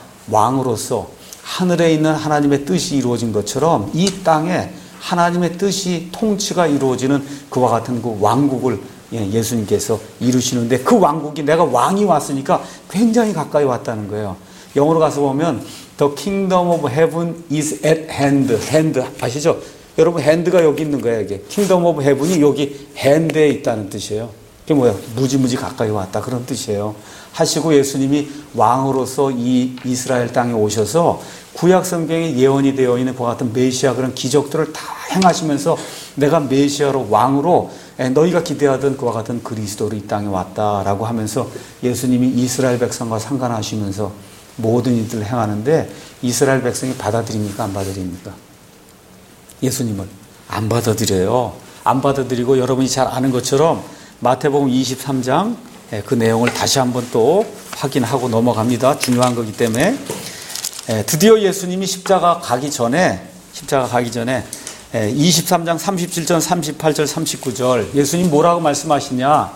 왕으로서 하늘에 있는 하나님의 뜻이 이루어진 것처럼 이 땅에 하나님의 뜻이 통치가 이루어지는 그와 같은 그 왕국을 예수님께서 이루시는데 그 왕국이 내가 왕이 왔으니까 굉장히 가까이 왔다는 거예요. 영어로 가서 보면 The kingdom of heaven is at hand. hand 아시죠? 여러분 hand가 여기 있는 거예요. 이게 kingdom of heaven이 여기 hand에 있다는 뜻이에요. 그게 뭐예요? 무지무지 가까이 왔다 그런 뜻이에요. 하시고 예수님이 왕으로서 이 이스라엘 땅에 오셔서 구약 성경에 예언이 되어 있는 그와 같은 메시아 그런 기적들을 다 행하시면서 내가 메시아로 왕으로 너희가 기대하던 그와 같은 그리스도로 이 땅에 왔다라고 하면서 예수님이 이스라엘 백성과 상관하시면서 모든 일들을 행하는데 이스라엘 백성이 받아들입니까? 안 받아들입니까? 예수님을 안 받아들여요. 안 받아들이고 여러분이 잘 아는 것처럼 마태복음 이십삼 장 그 내용을 다시 한번 또 확인하고 넘어갑니다. 중요한 거기 때문에 드디어 예수님이 십자가 가기 전에 십자가 가기 전에 이십삼 장 삼십칠 절 삼십팔 절 삼십구 절 예수님 뭐라고 말씀하시냐.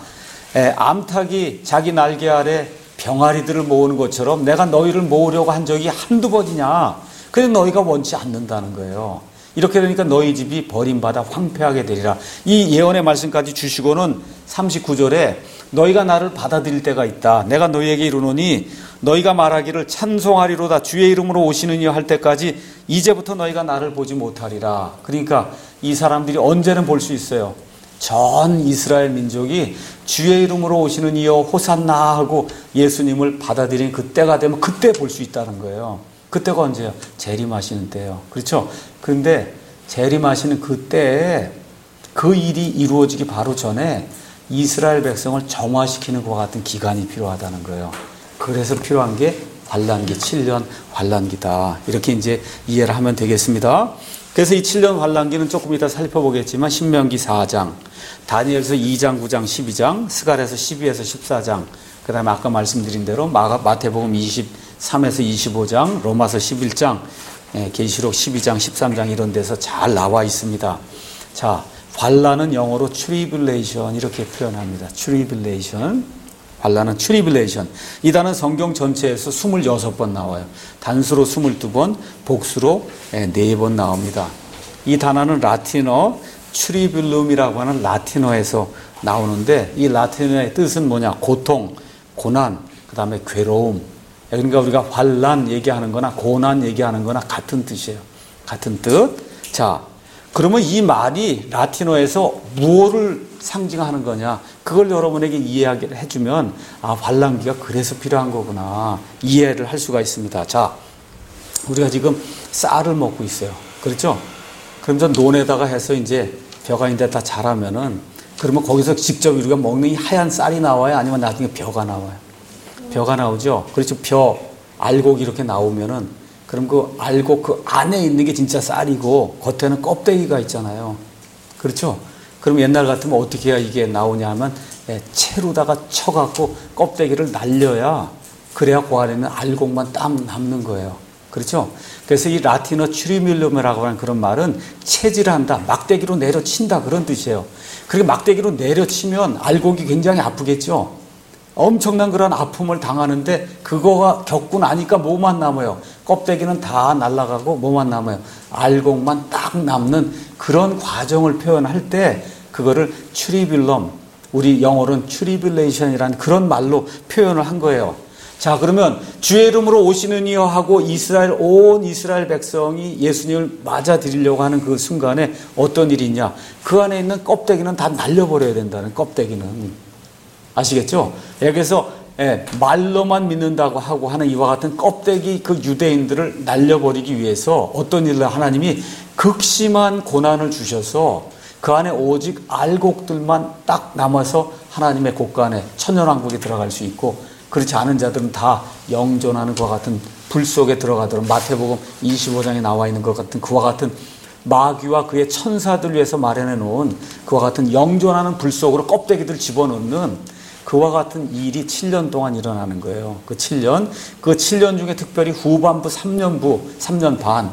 암탉이 자기 날개 아래 병아리들을 모으는 것처럼 내가 너희를 모으려고 한 적이 한두 번이냐. 그런데 너희가 원치 않는다는 거예요. 이렇게 되니까 너희 집이 버림받아 황폐하게 되리라. 이 예언의 말씀까지 주시고는 삼십구 절에 너희가 나를 받아들일 때가 있다. 내가 너희에게 이르노니 너희가 말하기를 찬송하리로다. 주의 이름으로 오시느니 할 때까지 이제부터 너희가 나를 보지 못하리라. 그러니까 이 사람들이 언제는 볼 수 있어요. 전 이스라엘 민족이 주의 이름으로 오시는 이여 호산나 하고 예수님을 받아들인 그때가 되면 그때 볼 수 있다는 거예요. 그때가 언제요? 재림하시는 때예요. 그렇죠? 그런데 재림하시는 그때에 그 일이 이루어지기 바로 전에 이스라엘 백성을 정화시키는 것과 같은 기간이 필요하다는 거예요. 그래서 필요한 게 환란기, 칠 년 환란기다. 이렇게 이제 이해를 하면 되겠습니다. 그래서 이 칠 년 환란기는 조금 이따 살펴보겠지만 신명기 사 장, 다니엘서 이 장, 구 장, 십이 장, 스가랴서 십이에서 십사 장, 그 다음에 아까 말씀드린 대로 마가, 마태복음 이십삼에서 이십오 장, 로마서 십일 장, 예, 계시록 십이 장, 십삼 장 이런 데서 잘 나와 있습니다. 자, 환란은 영어로 tribulation 이렇게 표현합니다. tribulation. 환란은 tribulation. 이 단어는 성경 전체에서 이십육 번 나와요. 단수로 이십이 번, 복수로 네 번 나옵니다. 이 단어는 라틴어 트리블룸이라고 하는 라틴어에서 나오는데 이 라틴어의 뜻은 뭐냐? 고통, 고난, 그 다음에 괴로움. 그러니까 우리가 환란 얘기하는 거나 고난 얘기하는 거나 같은 뜻이에요. 같은 뜻. 자, 그러면 이 말이 라틴어에서 무엇을 상징하는 거냐? 그걸 여러분에게 이해하게 해주면 아, 환란기가 그래서 필요한 거구나 이해를 할 수가 있습니다. 자, 우리가 지금 쌀을 먹고 있어요. 그렇죠? 그러면서 논에다가 해서 이제 벼가 이제 다 자라면은 그러면 거기서 직접 우리가 먹는 이 하얀 쌀이 나와요? 아니면 나중에 벼가 나와요? 벼가 나오죠? 그렇죠? 벼, 알곡이 이렇게 나오면은 그럼 그 알곡 그 안에 있는 게 진짜 쌀이고 겉에는 껍데기가 있잖아요. 그렇죠? 그럼 옛날 같으면 어떻게 해야 이게 나오냐 하면 채로다가 쳐갖고 껍데기를 날려야 그래야 그 안에는 알곡만 딱 남는 거예요. 그렇죠? 그래서 이 라틴어 추리밀룸이라고 하는 그런 말은 채질한다, 막대기로 내려친다 그런 뜻이에요. 그렇게 막대기로 내려치면 알곡이 굉장히 아프겠죠? 엄청난 그런 아픔을 당하는데 그거가 겪고 나니까 뭐만 남아요? 껍데기는 다 날아가고 뭐만 남아요? 알곡만 딱 남는 그런 과정을 표현할 때 그거를 추리빌럼, 우리 영어로는 트리빌레이션이라는 그런 말로 표현을 한 거예요. 자, 그러면 주의 이름으로 오시는 이여 하고 이스라엘 온 이스라엘 백성이 예수님을 맞아들이려고 하는 그 순간에 어떤 일이 있냐? 그 안에 있는 껍데기는 다 날려버려야 된다는, 껍데기는. 아시겠죠? 여기서 예, 말로만 믿는다고 하고 하는 이와 같은 껍데기 그 유대인들을 날려버리기 위해서 어떤 일을 하나님이 극심한 고난을 주셔서 그 안에 오직 알곡들만 딱 남아서 하나님의 곳간에 천년왕국에 들어갈 수 있고, 그렇지 않은 자들은 다 영존하는 것과 같은 불 속에 들어가도록, 마태복음 이십오 장에 나와 있는 것 같은 그와 같은 마귀와 그의 천사들 위해서 마련해 놓은 그와 같은 영존하는 불 속으로 껍데기들 집어넣는 그와 같은 일이 칠 년 동안 일어나는 거예요. 그 칠 년, 그 칠 년 중에 특별히 후반부 삼 년부, 삼 년 반,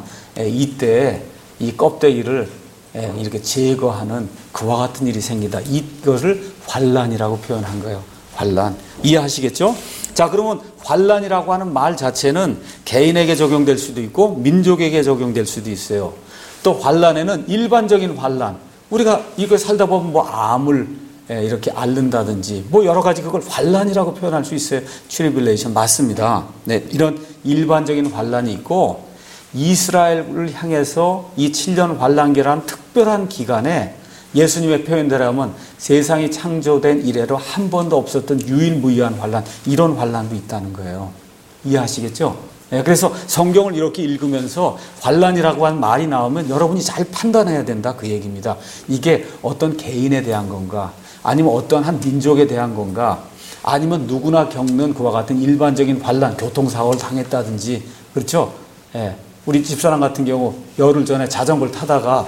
이때 이 껍데기를 이렇게 제거하는 그와 같은 일이 생기다. 이거를 환란이라고 표현한 거예요. 환란. 이해하시겠죠? 자, 그러면 환란이라고 하는 말 자체는 개인에게 적용될 수도 있고 민족에게 적용될 수도 있어요. 또 환란에는 일반적인 환란, 우리가 이거 살다 보면 뭐 암을 이렇게 앓는다든지 뭐 여러 가지 그걸 환란이라고 표현할 수 있어요. 트리빌레이션 맞습니다. 네, 이런 일반적인 환란이 있고, 이스라엘을 향해서 이 칠 년 환란기라는 특별한 기간에 예수님의 표현대로 하면 세상이 창조된 이래로 한 번도 없었던 유일무이한 환란, 이런 환란도 있다는 거예요. 이해하시겠죠? 네, 그래서 성경을 이렇게 읽으면서 환란이라고 하는 말이 나오면 여러분이 잘 판단해야 된다 그 얘기입니다. 이게 어떤 개인에 대한 건가, 아니면 어떤 한 민족에 대한 건가, 아니면 누구나 겪는 그와 같은 일반적인 환란, 교통사고를 당했다든지, 그렇죠? 예, 우리 집사람 같은 경우 열흘 전에 자전거를 타다가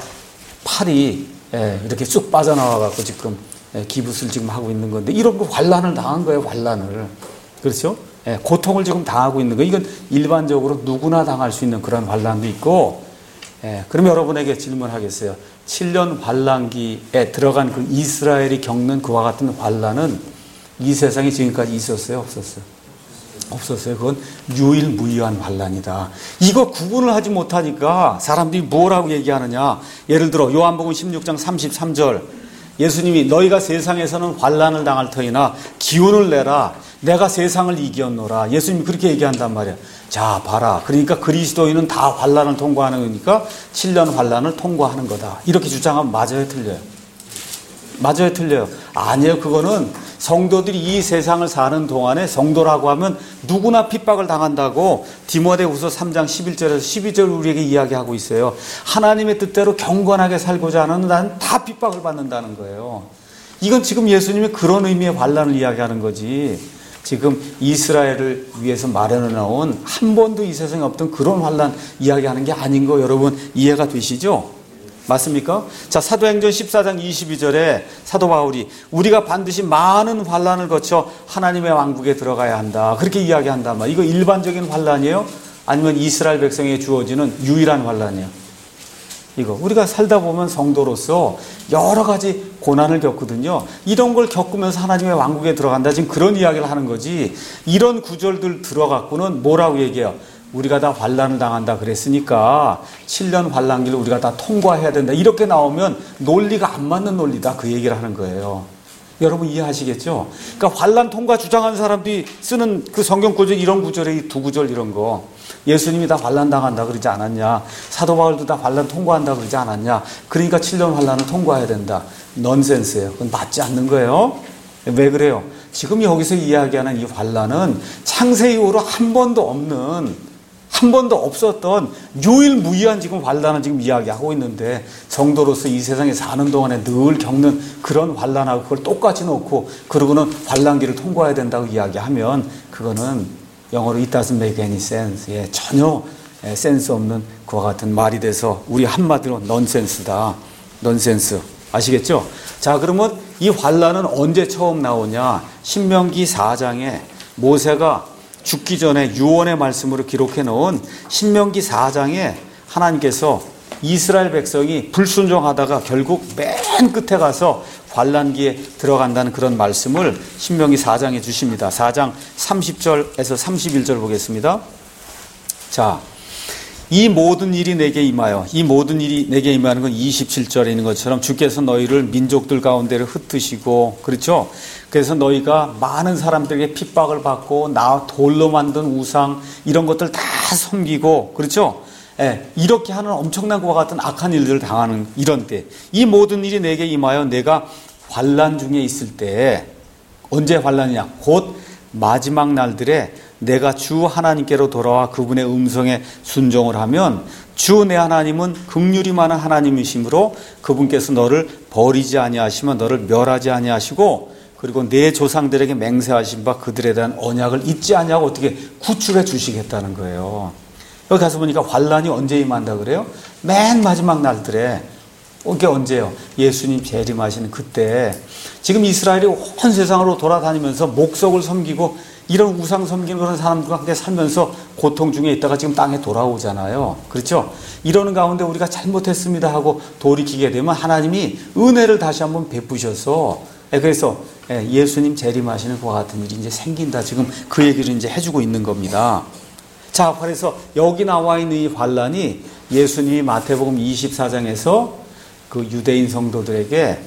팔이 예, 이렇게 쑥 빠져나와갖고 지금 예, 기부스를 지금 하고 있는 건데, 이런 거 환란을 당한 거예요, 환란을. 그렇죠? 예, 고통을 지금 당하고 있는 거. 이건 일반적으로 누구나 당할 수 있는 그런 환란도 있고, 예, 그럼 여러분에게 질문하겠어요. 칠 년 환란기에 들어간 그 이스라엘이 겪는 그와 같은 환란은 이 세상에 지금까지 있었어요, 없었어요? 없었어요. 그건 유일무이한 환란이다. 이거 구분을 하지 못하니까 사람들이 뭐라고 얘기하느냐. 예를 들어 요한복음 십육 장 삼십삼 절, 예수님이 너희가 세상에서는 환란을 당할 터이나 기운을 내라, 내가 세상을 이겼노라. 예수님이 그렇게 얘기한단 말이야. 자, 봐라. 그러니까 그리스도인은 다 환란을 통과하는 거니까 칠 년 환란을 통과하는 거다. 이렇게 주장하면 맞아요, 틀려요? 맞아요, 틀려요? 아니에요. 그거는 성도들이 이 세상을 사는 동안에, 성도라고 하면 누구나 핍박을 당한다고 디모데후서 삼 장 십일 절에서 십이 절 우리에게 이야기하고 있어요. 하나님의 뜻대로 경건하게 살고자 하는 나는 다 핍박을 받는다는 거예요. 이건 지금 예수님이 그런 의미의 환란을 이야기하는 거지, 지금 이스라엘을 위해서 마련해 놓은 한 번도 이 세상에 없던 그런 환란 이야기하는 게 아닌 거 여러분 이해가 되시죠? 맞습니까? 자, 사도행전 십사 장 이십이 절에 사도 바울이 우리가 반드시 많은 환란을 거쳐 하나님의 왕국에 들어가야 한다, 그렇게 이야기한단 말이에요. 이거 일반적인 환란이에요? 아니면 이스라엘 백성에게 주어지는 유일한 환란이에요? 이거 우리가 살다 보면 성도로서 여러 가지 고난을 겪거든요. 이런 걸 겪으면서 하나님의 왕국에 들어간다, 지금 그런 이야기를 하는 거지. 이런 구절들 들어갖고는 뭐라고 얘기해요? 우리가 다 환란을 당한다 그랬으니까 칠 년 환란기를 우리가 다 통과해야 된다, 이렇게 나오면 논리가 안 맞는 논리다, 그 얘기를 하는 거예요. 여러분 이해하시겠죠? 그러니까 환란 통과 주장하는 사람들이 쓰는 그 성경 구절, 이런 구절에 이 두 구절 이런 거, 예수님이 다 환란 당한다 그러지 않았냐, 사도 바울도 다 환란 통과한다 그러지 않았냐, 그러니까 칠 년 환란을 통과해야 된다. 넌센스예요. 그건 맞지 않는 거예요. 왜 그래요? 지금 여기서 이야기하는 이 환란은 창세 이후로 한 번도 없는, 한 번도 없었던 유일무이한 지금 환란을 지금 이야기하고 있는데, 성도로서 이 세상에 사는 동안에 늘 겪는 그런 환란하고 그걸 똑같이 놓고 그러고는 환란기를 통과해야 된다고 이야기하면 그거는 영어로 it doesn't make any sense. 예, 전혀 예, 센스 없는 그와 같은 말이 돼서 우리 한마디로 넌센스다. 넌센스. 아시겠죠? 자, 그러면 이 환란은 언제 처음 나오냐? 신명기 사 장에 모세가 죽기 전에 유언의 말씀으로 기록해 놓은 신명기 사 장에 하나님께서 이스라엘 백성이 불순종하다가 결국 맨 끝에 가서 환란기에 들어간다는 그런 말씀을 신명기 사 장에 주십니다. 사 장 삼십 절에서 삼십일 절 보겠습니다. 자, 이 모든 일이 내게 임하여, 이 모든 일이 내게 임하는 건 이십칠 절에 있는 것처럼 주께서 너희를 민족들 가운데를 흩으시고, 그렇죠? 그래서 너희가 많은 사람들에게 핍박을 받고 나 돌로 만든 우상 이런 것들 다 섬기고, 그렇죠? 예, 이렇게 하는 엄청난 것과 같은 악한 일들을 당하는 이런 때, 이 모든 일이 내게 임하여 내가 환란 중에 있을 때, 언제 환란이냐? 곧 마지막 날들에 내가 주 하나님께로 돌아와 그분의 음성에 순종을 하면 주 내 하나님은 긍휼이 많은 하나님이시므로 그분께서 너를 버리지 아니하시며 너를 멸하지 아니하시고, 그리고 내 조상들에게 맹세하신 바 그들에 대한 언약을 잊지 아니하고 어떻게 구출해 주시겠다는 거예요. 여기 가서 보니까 환란이 언제 임한다 그래요? 맨 마지막 날들에. 이게 언제요? 예수님 재림하시는 그때. 지금 이스라엘이 온 세상으로 돌아다니면서 목석을 섬기고 이런 우상 섬기는 그런 사람들과 함께 살면서 고통 중에 있다가 지금 땅에 돌아오잖아요. 그렇죠? 이러는 가운데 우리가 잘못했습니다 하고 돌이키게 되면 하나님이 은혜를 다시 한번 베푸셔서, 그래서 예수님 재림하시는 그와 같은 일이 이제 생긴다. 지금 그 얘기를 이제 해주고 있는 겁니다. 자, 그래서 여기 나와 있는 이 환란이 예수님이 마태복음 이십사 장에서 그 유대인 성도들에게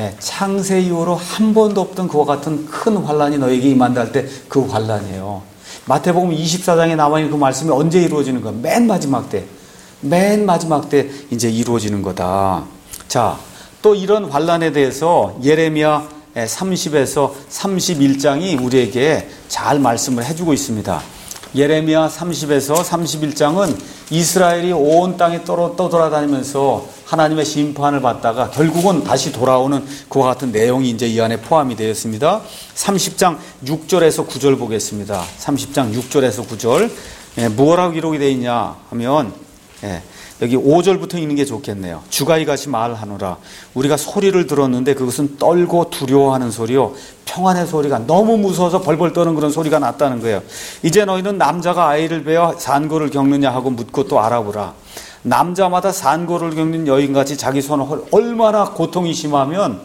창세 이후로 한 번도 없던 그와 같은 큰 환란이 너에게 임한다 할 때 그 환란이에요. 마태복음 이십사 장에 나와 있는 그 말씀이 언제 이루어지는 거야? 맨 마지막 때. 맨 마지막 때 이제 이루어지는 거다. 자, 또 이런 환란에 대해서 예레미야 삼십에서 삼십일 장이 우리에게 잘 말씀을 해주고 있습니다. 예레미야 삼십에서 삼십일 장은 이스라엘이 온 땅에 떠돌아다니면서 하나님의 심판을 받다가 결국은 다시 돌아오는 그와 같은 내용이 이제 이 안에 포함이 되어 있습니다. 삼십 장 육 절에서 구 절 보겠습니다. 삼십 장 육 절에서 구 절. 예, 뭐라고 기록이 되어 있냐 하면, 예, 여기 오 절부터 있는 게 좋겠네요. 주가 이같이 말하노라. 우리가 소리를 들었는데 그것은 떨고 두려워하는 소리요, 평안의 소리가 너무 무서워서 벌벌 떠는 그런 소리가 났다는 거예요. 이제 너희는 남자가 아이를 베어 산고를 겪느냐 하고 묻고 또 알아보라. 남자마다 산고를 겪는 여인같이 자기 손을 얼마나 고통이 심하면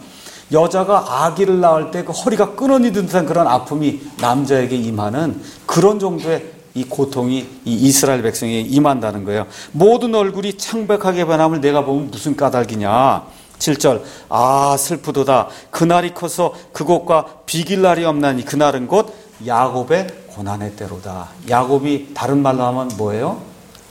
여자가 아기를 낳을 때 그 허리가 끊어지는 듯한 그런 아픔이 남자에게 임하는 그런 정도의 이 고통이 이 이스라엘 백성에게 임한다는 거예요. 모든 얼굴이 창백하게 변함을 내가 보면 무슨 까닭이냐. 칠 절. 아, 슬프도다. 그날이 커서 그곳과 비길 날이 없나니 그날은 곧 야곱의 고난의 때로다. 야곱이 다른 말로 하면 뭐예요?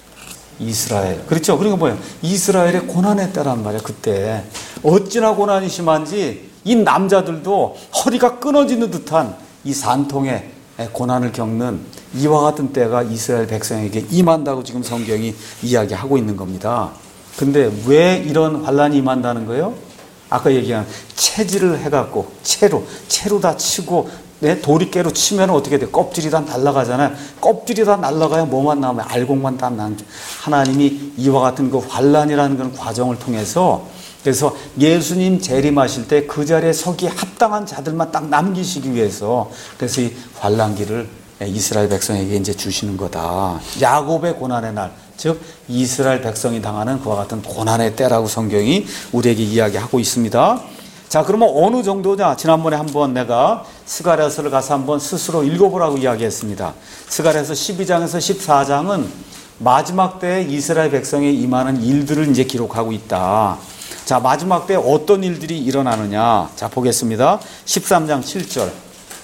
이스라엘. 그렇죠? 그러니까 뭐예요? 이스라엘의 고난의 때란 말이에요. 그때 어찌나 고난이 심한지 이 남자들도 허리가 끊어지는 듯한 이 산통의 고난을 겪는 이와 같은 때가 이스라엘 백성에게 임한다고 지금 성경이 이야기하고 있는 겁니다. 근데 왜 이런 환란이 임한다는 거예요? 아까 얘기한 채질을 해갖고 채로 채로 다 치고 내 도리깨로 치면 어떻게 돼? 껍질이 다 날아가잖아요. 껍질이 다 날아가야 뭐만 나오면 알곡만 다 나오죠. 하나님이 이와 같은 그 환란이라는 그런 과정을 통해서, 그래서 예수님 재림하실 때 그 자리에 서기 합당한 자들만 딱 남기시기 위해서, 그래서 이 환란기를 이스라엘 백성에게 이제 주시는 거다. 야곱의 고난의 날, 즉 이스라엘 백성이 당하는 그와 같은 고난의 때라고 성경이 우리에게 이야기하고 있습니다. 자, 그러면 어느 정도냐? 지난번에 한번 내가 스가랴서를 가서 한번 스스로 읽어보라고 이야기했습니다. 스가랴서 십이 장에서 십사 장은 마지막 때에 이스라엘 백성에 임하는 일들을 이제 기록하고 있다. 자, 마지막 때에 어떤 일들이 일어나느냐? 자, 보겠습니다. 십삼 장 칠 절.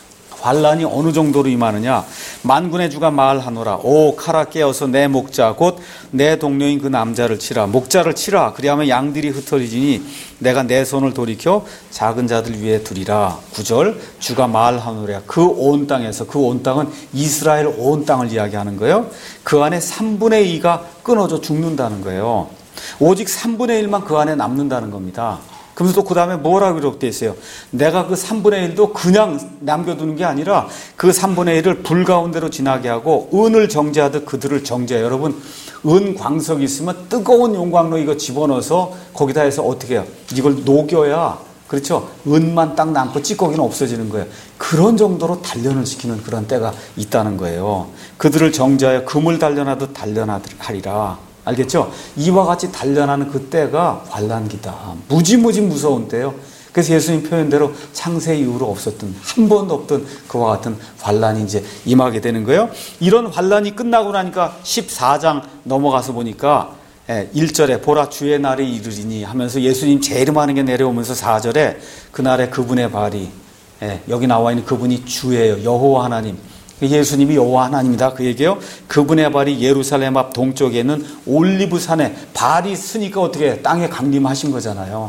환란이 어느 정도로 임하느냐. 만군의 주가 말하노라. 오 칼아 깨어서 내 목자 곧 내 동료인 그 남자를 치라. 목자를 치라. 그리하면 양들이 흩어지니 내가 내 손을 돌이켜 작은 자들 위에 두리라. 구 절 주가 말하노라. 그 온 땅에서, 그 온 땅은 이스라엘 온 땅을 이야기하는 거예요. 그 안에 삼분의 이가 끊어져 죽는다는 거예요. 오직 삼분의 일만 그 안에 남는다는 겁니다. 그러면서 또 그 다음에 뭐라고 기록되어 있어요? 내가 그 삼분의 일도 그냥 남겨두는 게 아니라 그 삼분의 일을 불 가운데로 지나게 하고 은을 정죄하듯 그들을 정죄해요. 여러분, 은 광석이 있으면 뜨거운 용광로 이거 집어넣어서 거기다 해서 어떻게 해요? 이걸 녹여야, 그렇죠? 은만 딱 남고 찌꺼기는 없어지는 거예요. 그런 정도로 단련을 시키는 그런 때가 있다는 거예요. 그들을 정죄하여 금을 단련하듯 단련하리라. 알겠죠? 이와 같이 단련하는 그 때가 환난기다. 무지무지 무서운 때요. 그래서 예수님 표현대로 창세 이후로 없었던, 한 번도 없던 그와 같은 환난이 이제 임하게 되는 거예요. 이런 환난이 끝나고 나니까 십사 장 넘어가서 보니까 일 절에 보라 주의 날이 이르리니 하면서 예수님 제일 많은 게 내려오면서 사 절에 그날에 그분의 발이, 여기 나와 있는 그분이 주예요. 여호와 하나님. 예수님이 여호와 하나님이다 그 얘기예요. 그분의 발이 예루살렘 앞 동쪽에 있는 올리브산에, 발이 쓰니까 어떻게 땅에 강림하신 거잖아요.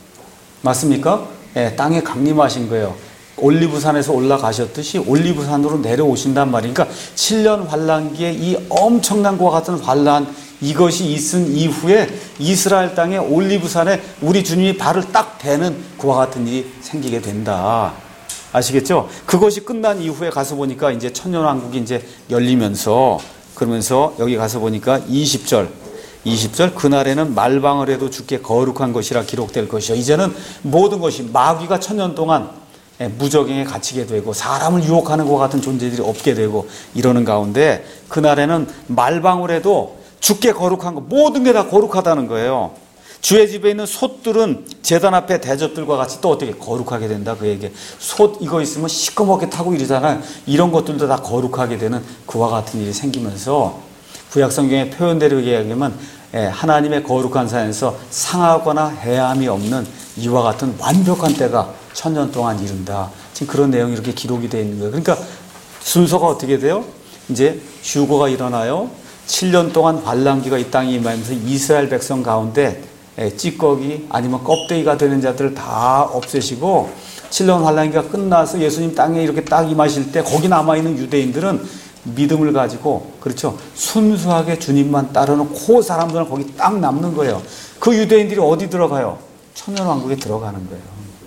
맞습니까? 예, 땅에 강림하신 거예요. 올리브산에서 올라가셨듯이 올리브산으로 내려오신단 말이니까 칠 년 환란기에 이 엄청난 것과 같은 환란, 이것이 있은 이후에 이스라엘 땅에 올리브산에 우리 주님이 발을 딱 대는 그와 같은 일이 생기게 된다. 아시겠죠? 그것이 끝난 이후에 가서 보니까 이제 천년왕국이 이제 열리면서, 그러면서 여기 가서 보니까 이십 절, 이십 절 그날에는 말방을 해도 주께 거룩한 것이라 기록될 것이요. 이제는 모든 것이, 마귀가 천년 동안 무적행에 갇히게 되고 사람을 유혹하는 것과 같은 존재들이 없게 되고 이러는 가운데 그날에는 말방을 해도 주께 거룩한 것, 모든 게 다 거룩하다는 거예요. 주의 집에 있는 솥들은 제단 앞에 대접들과 같이 또 어떻게 거룩하게 된다. 그에게 솥 이거 있으면 시커멓게 타고 이러잖아요. 이런 것들도 다 거룩하게 되는 그와 같은 일이 생기면서 구약성경의 표현대로 얘기하면 하나님의 거룩한 산에서 상하거나 해함이 없는 이와 같은 완벽한 때가 천년 동안 이른다. 지금 그런 내용이 이렇게 기록이 되어 있는 거예요. 그러니까 순서가 어떻게 돼요? 이제 휴거가 일어나요. 칠 년 동안 환란기가 이 땅에 임하면서 이스라엘 백성 가운데 찌꺼기 아니면 껍데기가 되는 자들을 다 없애시고 칠 년 환란기가 끝나서 예수님 땅에 이렇게 딱 임하실 때 거기 남아있는 유대인들은 믿음을 가지고, 그렇죠, 순수하게 주님만 따르는 그 사람들은 거기 딱 남는 거예요. 그 유대인들이 어디 들어가요? 천년왕국에 들어가는 거예요.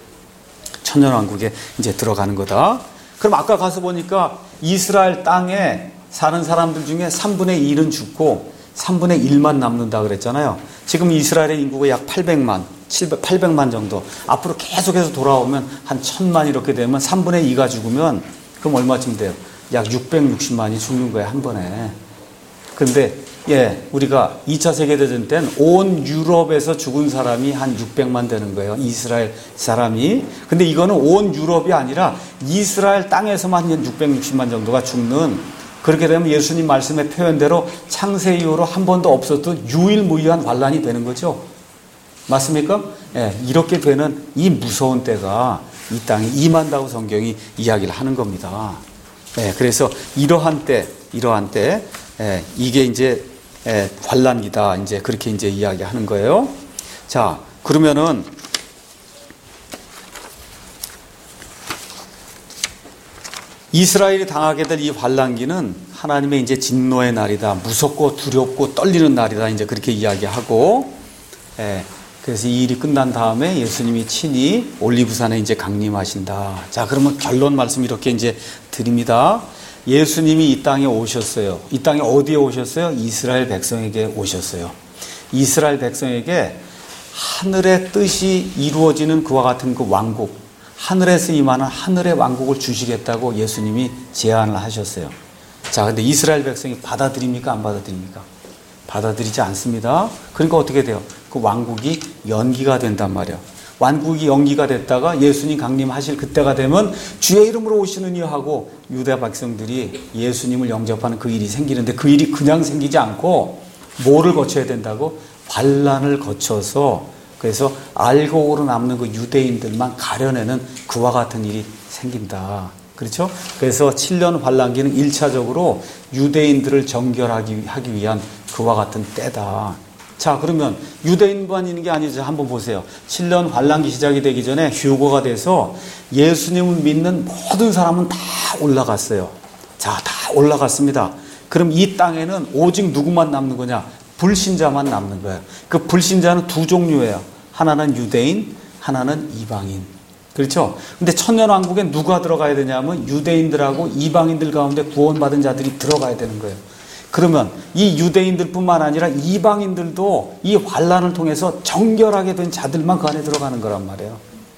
천년왕국에 이제 들어가는 거다. 그럼 아까 가서 보니까 이스라엘 땅에 사는 사람들 중에 삼분의 일은 죽고 삼분의 일만 남는다 그랬잖아요. 지금 이스라엘의 인구가 약 팔백만, 칠백, 팔백만 정도. 앞으로 계속해서 돌아오면 한 천만 이렇게 되면 삼분의 이가 죽으면 그럼 얼마쯤 돼요? 약 육백육십만이 죽는 거예요, 한 번에. 근데 예, 우리가 이 차 세계대전 때는 온 유럽에서 죽은 사람이 한 육백만 되는 거예요. 이스라엘 사람이. 근데 이거는 온 유럽이 아니라 이스라엘 땅에서만 육백육십만 정도가 죽는, 그렇게 되면 예수님 말씀의 표현대로 창세 이후로 한 번도 없었던 유일무이한 환란이 되는 거죠. 맞습니까? 예, 이렇게 되는 이 무서운 때가 이 땅에 임한다고 성경이 이야기를 하는 겁니다. 예, 그래서 이러한 때, 이러한 때, 예, 이게 이제 예, 환란기다. 이제 그렇게 이제 이야기하는 거예요. 자, 그러면은 이스라엘이 당하게 될 이 환란기는 하나님의 이제 진노의 날이다. 무섭고 두렵고 떨리는 날이다. 이제 그렇게 이야기하고, 예, 그래서 이 일이 끝난 다음에 예수님이 친히 올리브산에 이제 강림하신다. 자, 그러면 결론 말씀 이렇게 이제 드립니다. 예수님이 이 땅에 오셨어요. 이 땅에 어디에 오셨어요? 이스라엘 백성에게 오셨어요. 이스라엘 백성에게 하늘의 뜻이 이루어지는 그와 같은 그 왕국, 하늘에서 임하는 하늘의 왕국을 주시겠다고 예수님이 제안을 하셨어요. 자, 근데 이스라엘 백성이 받아들입니까? 안 받아들입니까? 받아들이지 않습니다. 그러니까 어떻게 돼요? 그 왕국이 연기가 된단 말이에요. 왕국이 연기가 됐다가 예수님 강림하실 그때가 되면 주의 이름으로 오시느니 하고 유대 백성들이 예수님을 영접하는 그 일이 생기는데 그 일이 그냥 생기지 않고 뭐를 거쳐야 된다고? 환란을 거쳐서, 그래서 알곡으로 남는 그 유대인들만 가려내는 그와 같은 일이 생긴다. 그렇죠? 그래서 칠 년 환란기는 일 차적으로 유대인들을 정결하기 하기 위한 그와 같은 때다. 자, 그러면 유대인만 있는 게 아니죠. 한번 보세요. 칠 년 환란기 시작이 되기 전에 휴거가 돼서 예수님을 믿는 모든 사람은 다 올라갔어요. 자, 다 올라갔습니다. 그럼 이 땅에는 오직 누구만 남는 거냐? 불신자만 남는 거예요. 그 불신자는 두 종류예요. 하나는 유대인, 하나는 이방인. 그렇죠? 근데 천년왕국에 누가 들어가야 되냐면 유대인들하고 이방인들 가운데 구원받은 자들이 들어가야 되는 거예요. 그러면 이 유대인들뿐만 아니라 이방인들도 이 환란을 통해서 정결하게 된 자들만 그 안에 들어가는 거란 말이에요.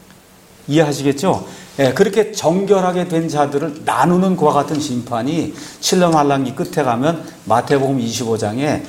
이해하시겠죠? 예, 그렇게 정결하게 된 자들을 나누는 그와 같은 심판이 칠 년 환란기 끝에 가면 마태복음 이십오 장에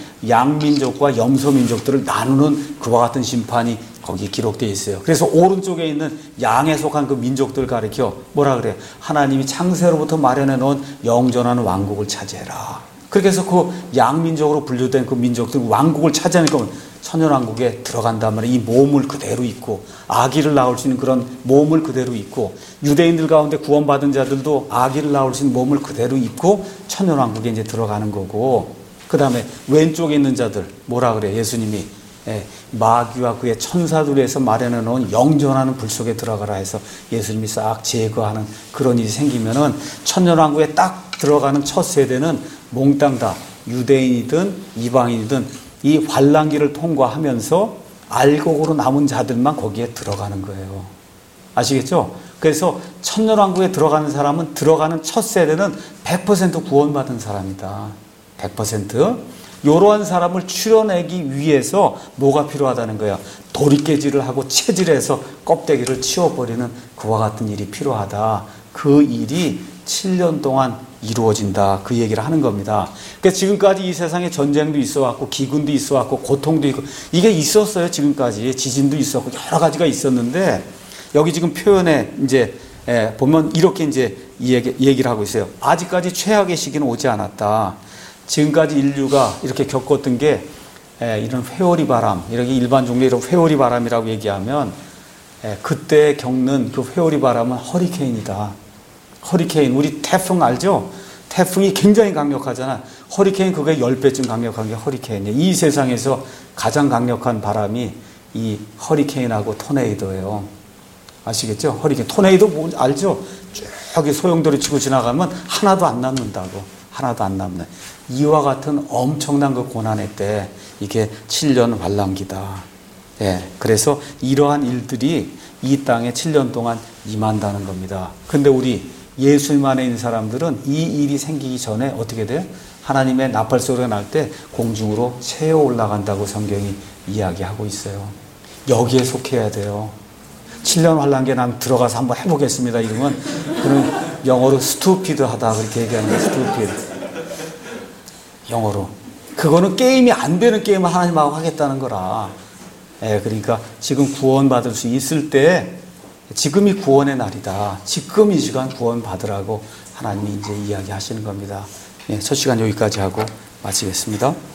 양민족과 염소민족들을 나누는 그와 같은 심판이 거기 기록되어 있어요. 그래서 오른쪽에 있는 양에 속한 그 민족들 가리켜 뭐라 그래요? 하나님이 창세로부터 마련해 놓은 영존하는 왕국을 차지해라. 그렇게 해서 그 양민족으로 분류된 그 민족들 왕국을 차지하니까 천년왕국에 들어간단 말이에요. 이 몸을 그대로 입고 아기를 낳을 수 있는 그런 몸을 그대로 입고 유대인들 가운데 구원받은 자들도 아기를 낳을 수 있는 몸을 그대로 입고 천년왕국에 이제 들어가는 거고, 그 다음에 왼쪽에 있는 자들 뭐라 그래요? 예수님이 예, 마귀와 그의 천사들에서 마련해 놓은 영존하는 불 속에 들어가라 해서 예수님이 싹 제거하는 그런 일이 생기면은 천년왕국에 딱 들어가는 첫 세대는 몽땅 다 유대인이든 이방인이든 이 환란기를 통과하면서 알곡으로 남은 자들만 거기에 들어가는 거예요. 아시겠죠? 그래서 천년왕국에 들어가는 사람은 들어가는 첫 세대는 백 퍼센트 구원받은 사람이다. 백 퍼센트. 이러한 사람을 추려내기 위해서 뭐가 필요하다는 거야? 도리깨질을 하고 체질해서 껍데기를 치워버리는 그와 같은 일이 필요하다. 그 일이 칠 년 동안 이루어진다. 그 얘기를 하는 겁니다. 그러니까 지금까지 이 세상에 전쟁도 있어왔고 기근도 있어왔고 고통도 있고 이게 있었어요. 지금까지 지진도 있었고 여러 가지가 있었는데 여기 지금 표현에 이제 예, 보면 이렇게 이제 이 얘기, 얘기를 하고 있어요. 아직까지 최악의 시기는 오지 않았다. 지금까지 인류가 이렇게 겪었던 게 예, 이런 회오리 바람, 이렇게 일반 종류의 이런 회오리 바람이라고 얘기하면 예, 그때 겪는 그 회오리 바람은 허리케인이다. 허리케인, 우리 태풍 알죠? 태풍이 굉장히 강력하잖아. 허리케인 그게 십 배쯤 강력한 게 허리케인이에요. 이 세상에서 가장 강력한 바람이 이 허리케인하고 토네이도예요. 아시겠죠? 허리케인. 토네이도 뭐 알죠? 저기 소용돌이 치고 지나가면 하나도 안 남는다고. 하나도 안 남는. 이와 같은 엄청난 그 고난의 때 이게 칠 년 환란기다. 예. 그래서 이러한 일들이 이 땅에 칠 년 동안 임한다는 겁니다. 근데 우리 예수님 안에 있는 사람들은 이 일이 생기기 전에 어떻게 돼요? 하나님의 나팔 소리가 날 때 공중으로 새어 올라간다고 성경이 이야기하고 있어요. 여기에 속해야 돼요. 칠 년 환란기에 난 들어가서 한번 해보겠습니다. 이러면 그는 영어로 스투피드하다 그렇게 얘기하는 거예요. 스투피드. 영어로. 그거는 게임이 안 되는 게임을 하나님하고 하겠다는 거라. 예, 그러니까 지금 구원받을 수 있을 때 지금이 구원의 날이다. 지금 이 시간 구원 받으라고 하나님이 이제 이야기하시는 겁니다. 예, 첫 시간 여기까지 하고 마치겠습니다.